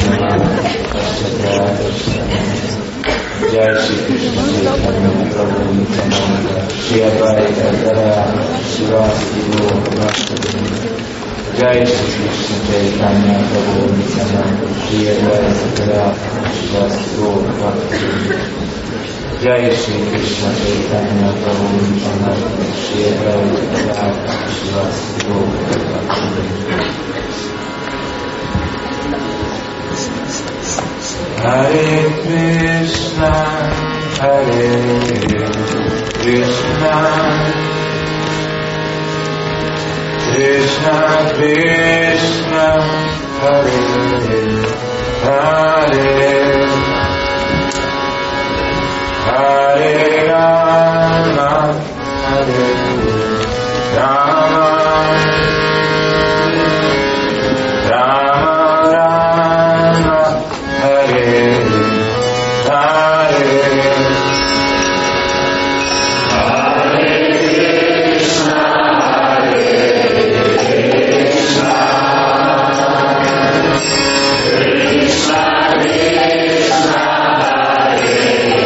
Jai Shri Krishna Chaitanya Prabhu Nityananda Shri Advaita Gadadhara Srivasti Gaura Bhaktivinoda Jai Shri Krishna Chaitanya Prabhu Nityananda Shri Advaita Gadadhara Srivasti Gaura Bhaktivinoda Jai Shri Krishna Chaitanya Prabhu Nityananda Shri Advaita Gadadhara Srivasti Gaura Bhaktivinoda Hare Krishna, Hare Krishna, Krishna Krishna, Hare Hare, Hare Rama, Hare Rama, Rama Rama, Hare Hare, Hare Krishna, Hare Krishna, Krishna Krishna, Hare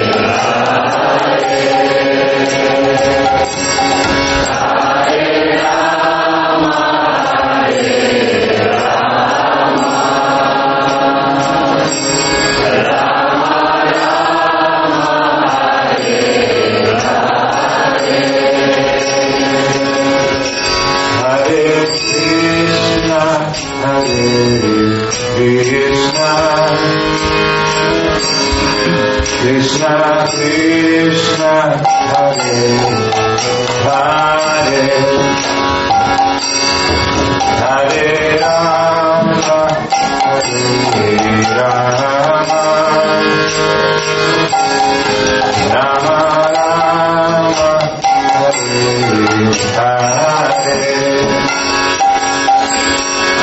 Krishna Krishna, Hare Hare, Hare Rama, Hare Rama, Rama Rama, Hare Hare,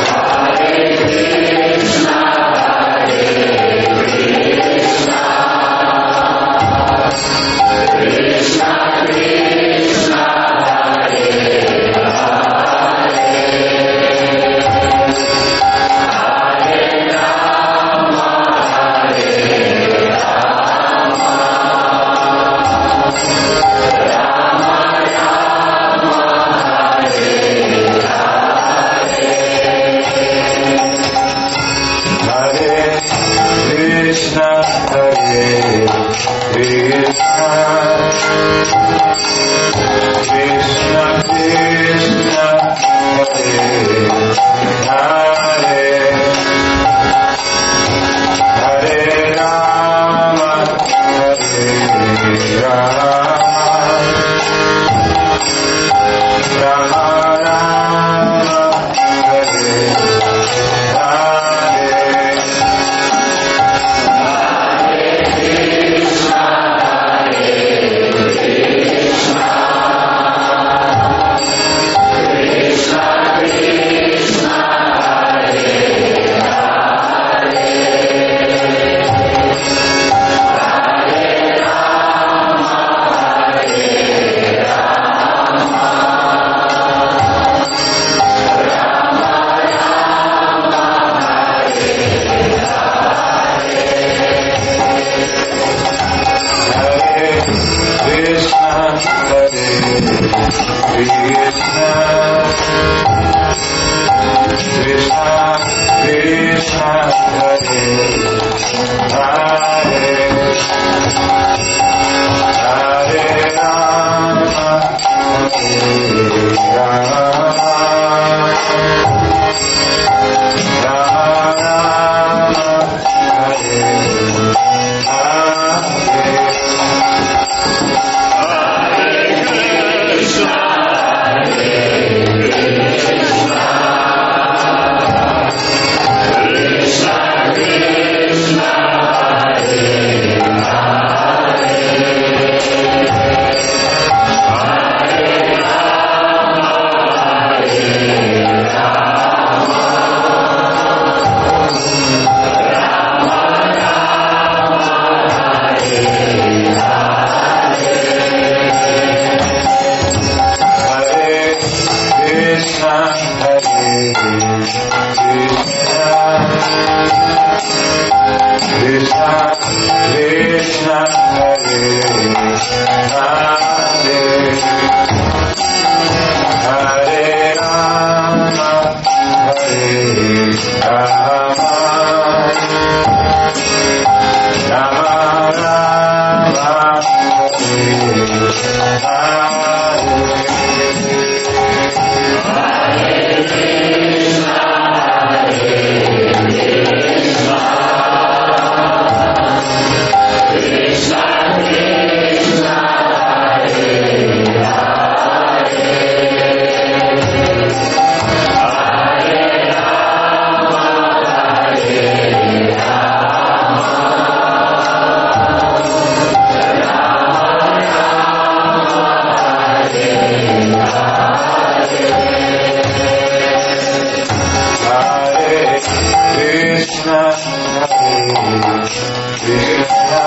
Krishna, Hare Krishna,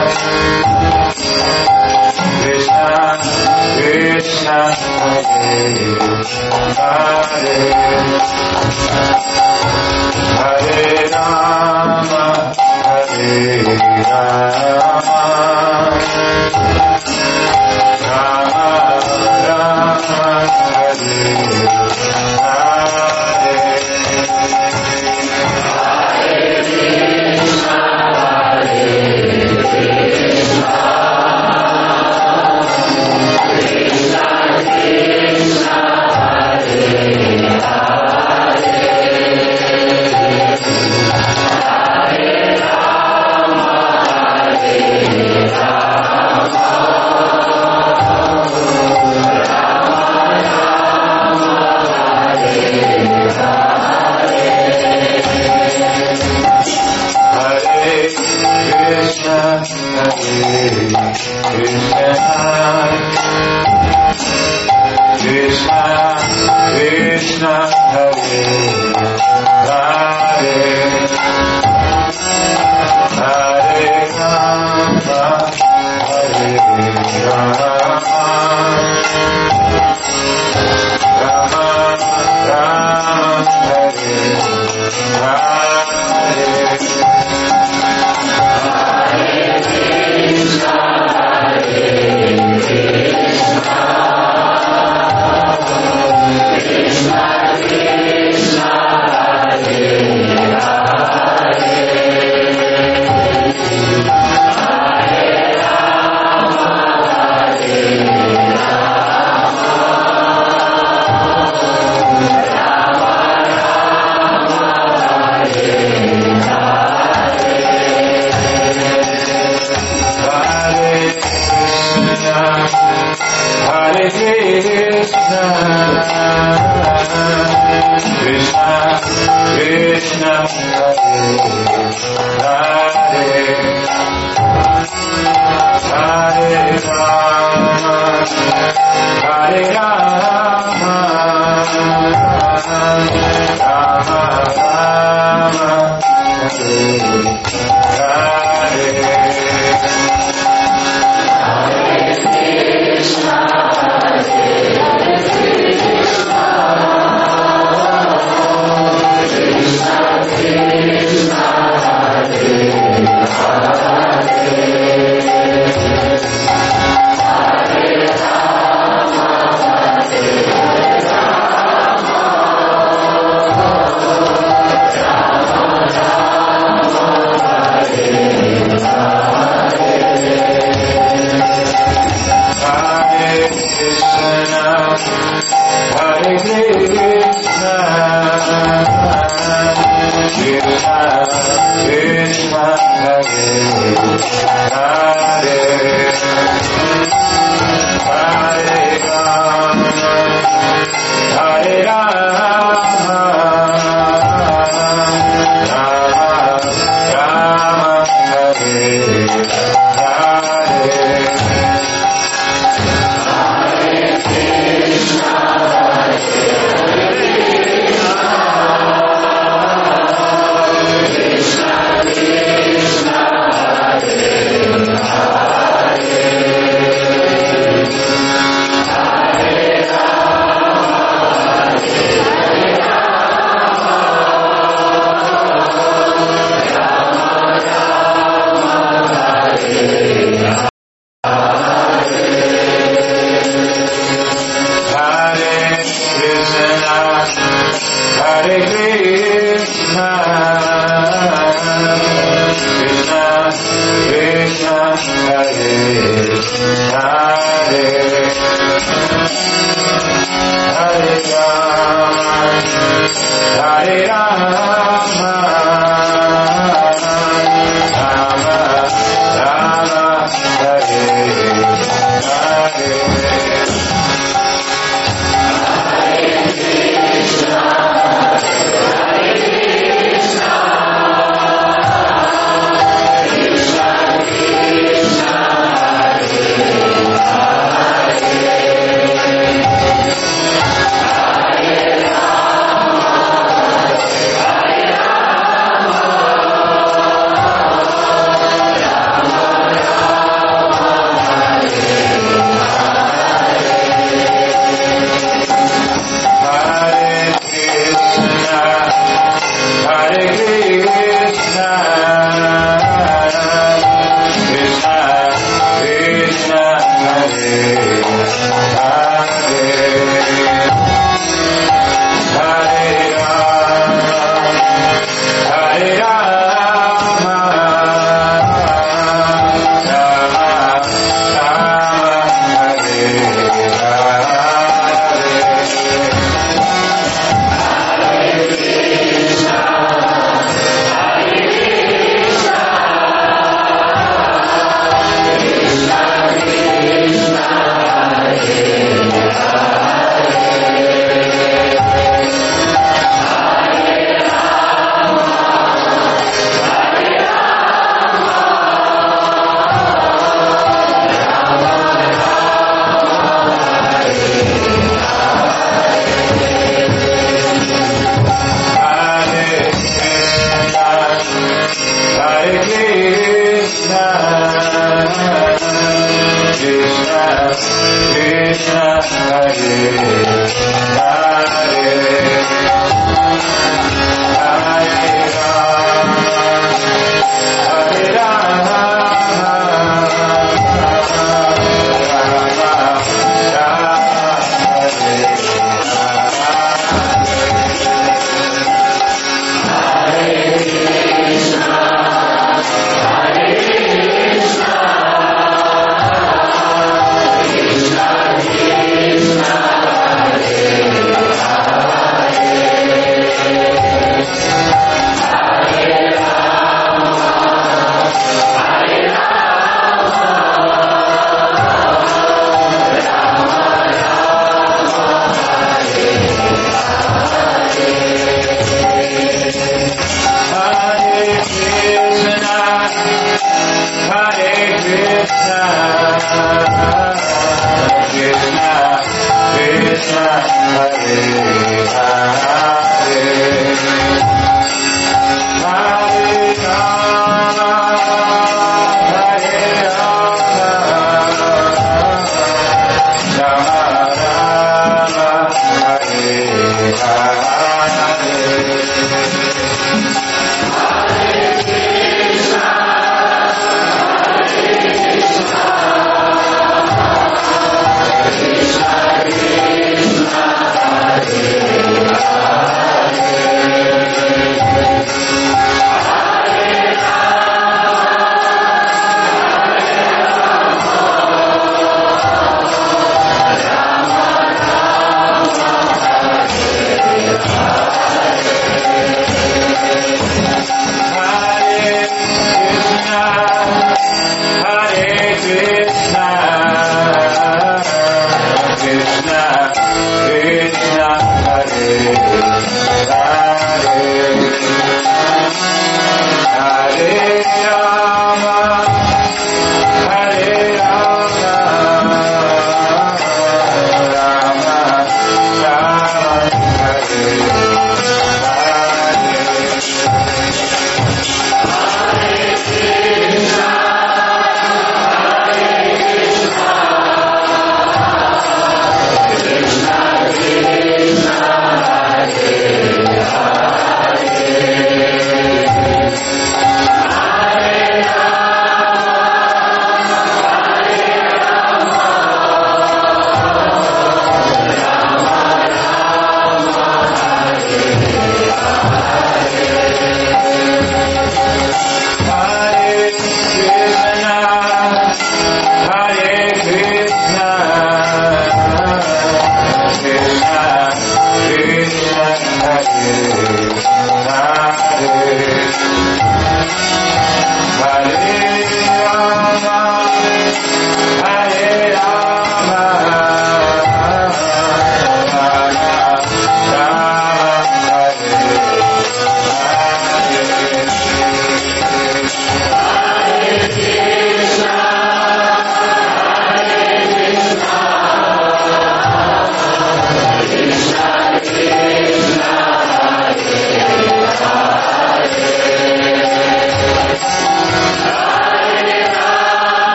Krishna Krishna, Hare Hare, Hare Rama, Hare Rama, Rama Rama, Hare Hare. Krishna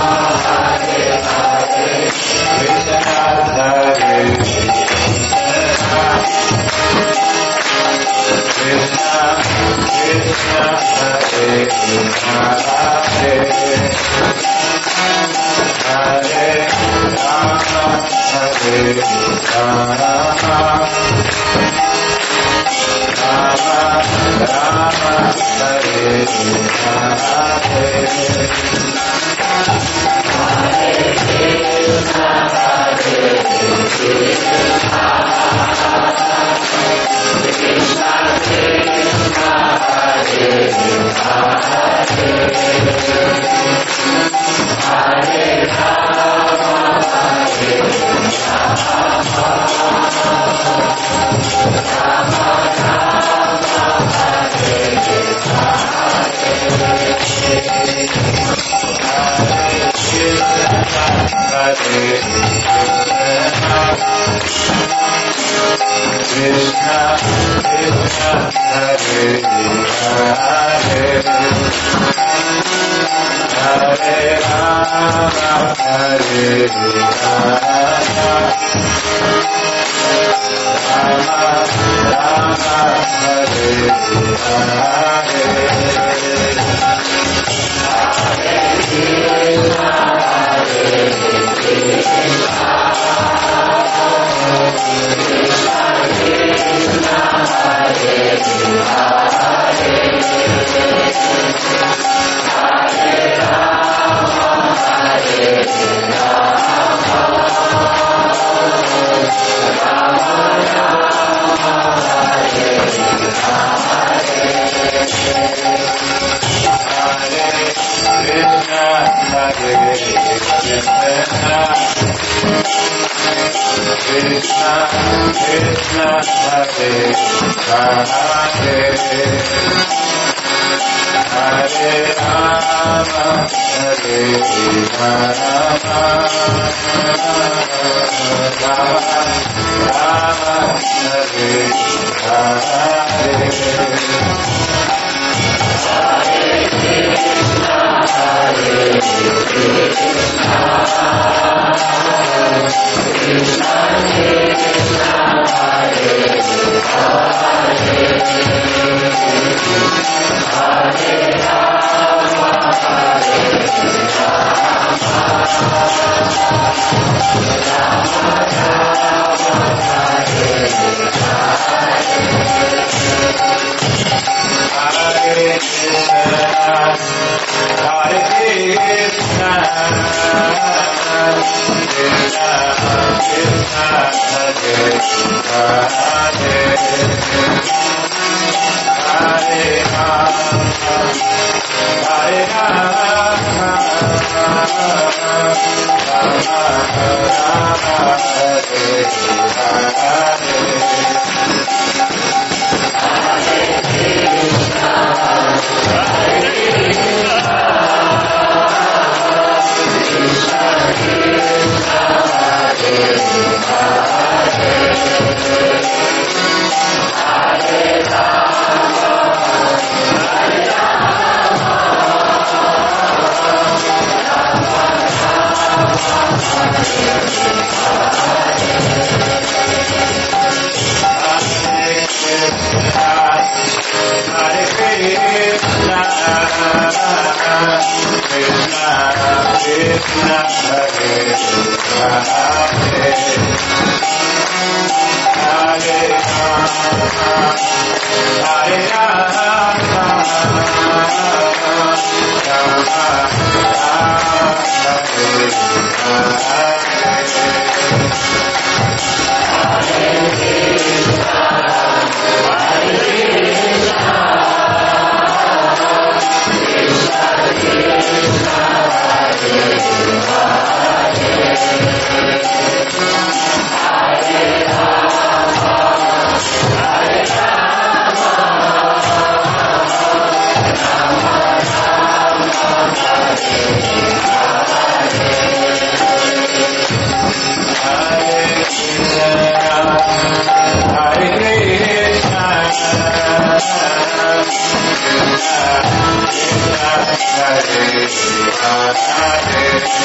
Hare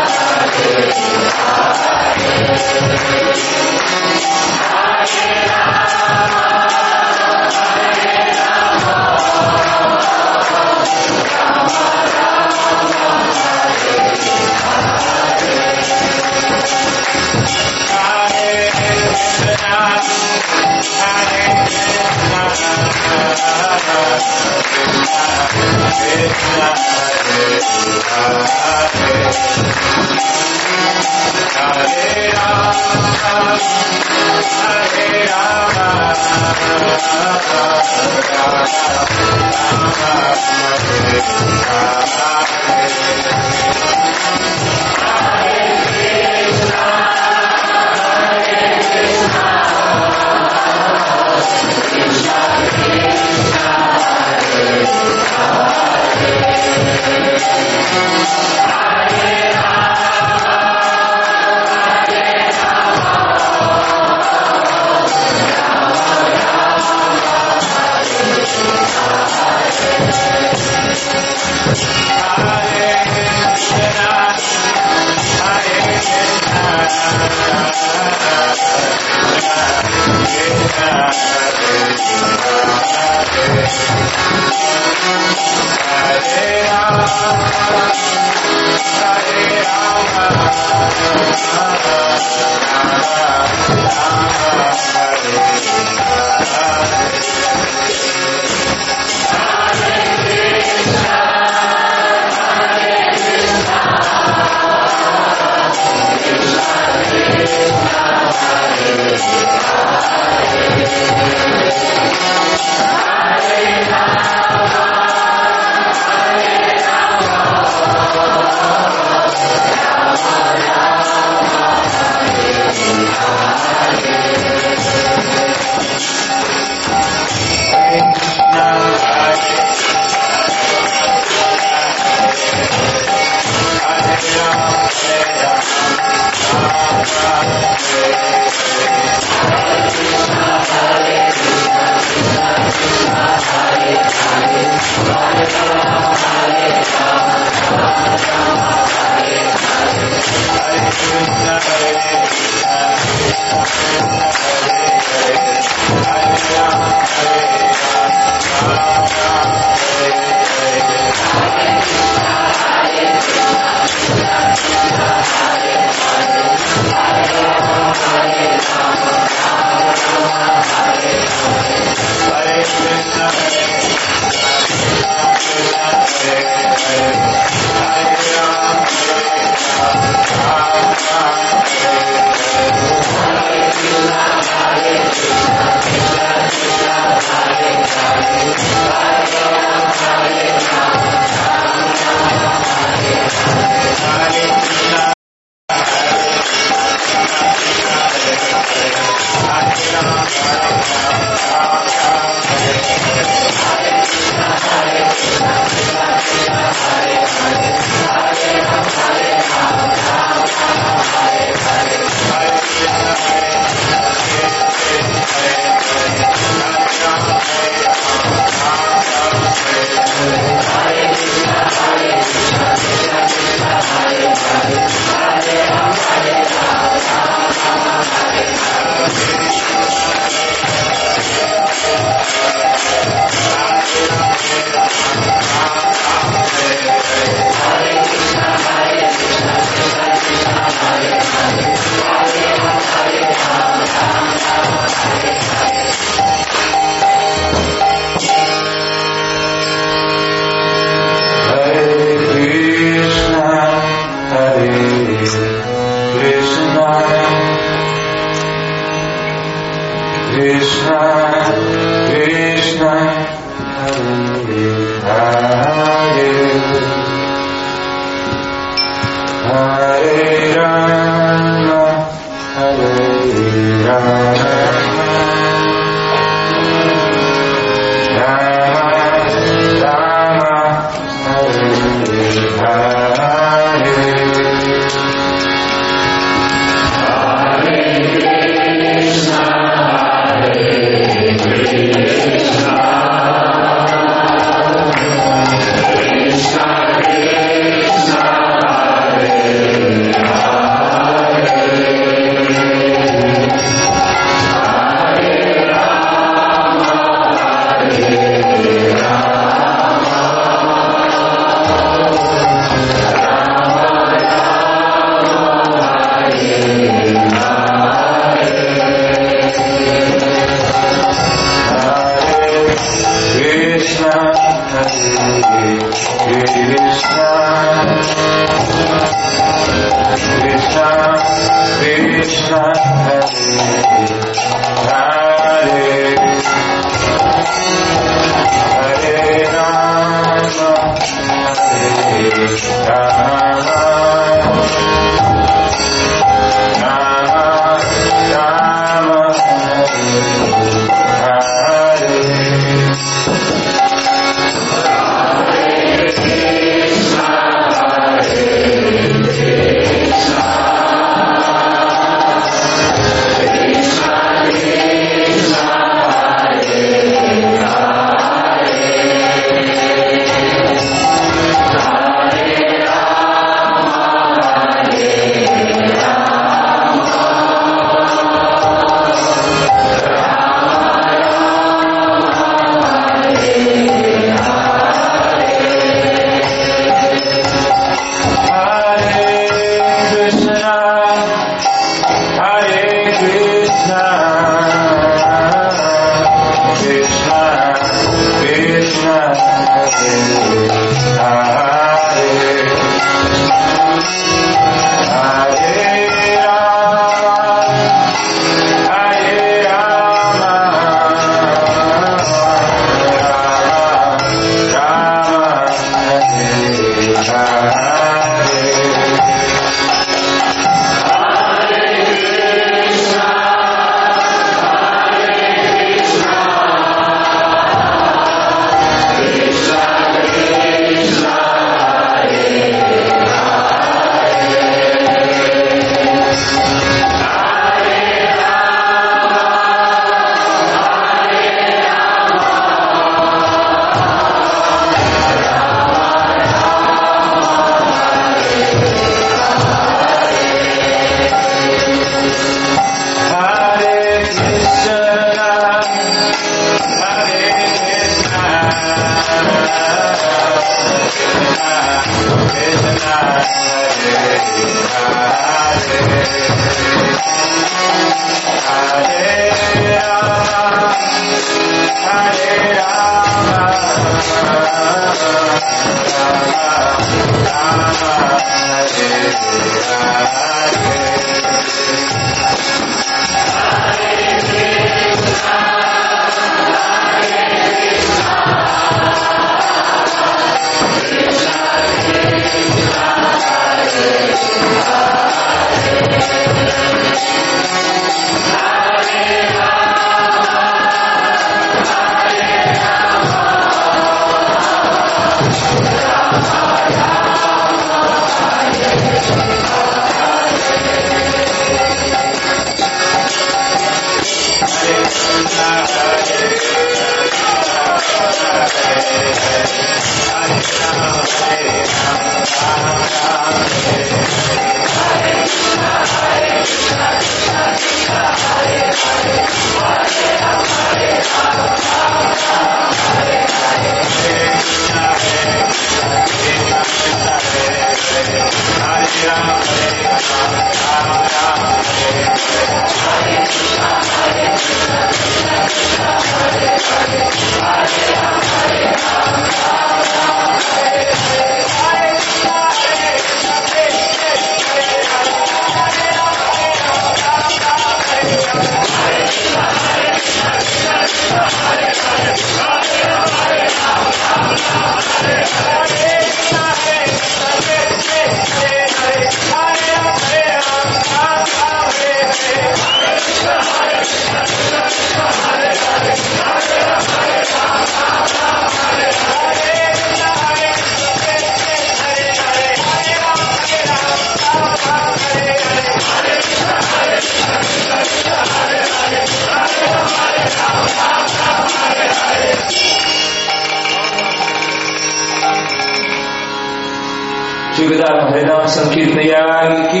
Shukadeva Harinam Sankirtana Yagi ki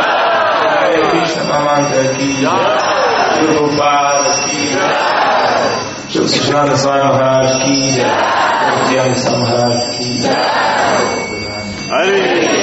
Hare Krishna Mantra ki Prabhupada ki Shri Sachinanda Swami Maharaj ki Jai Maharaj ki Hare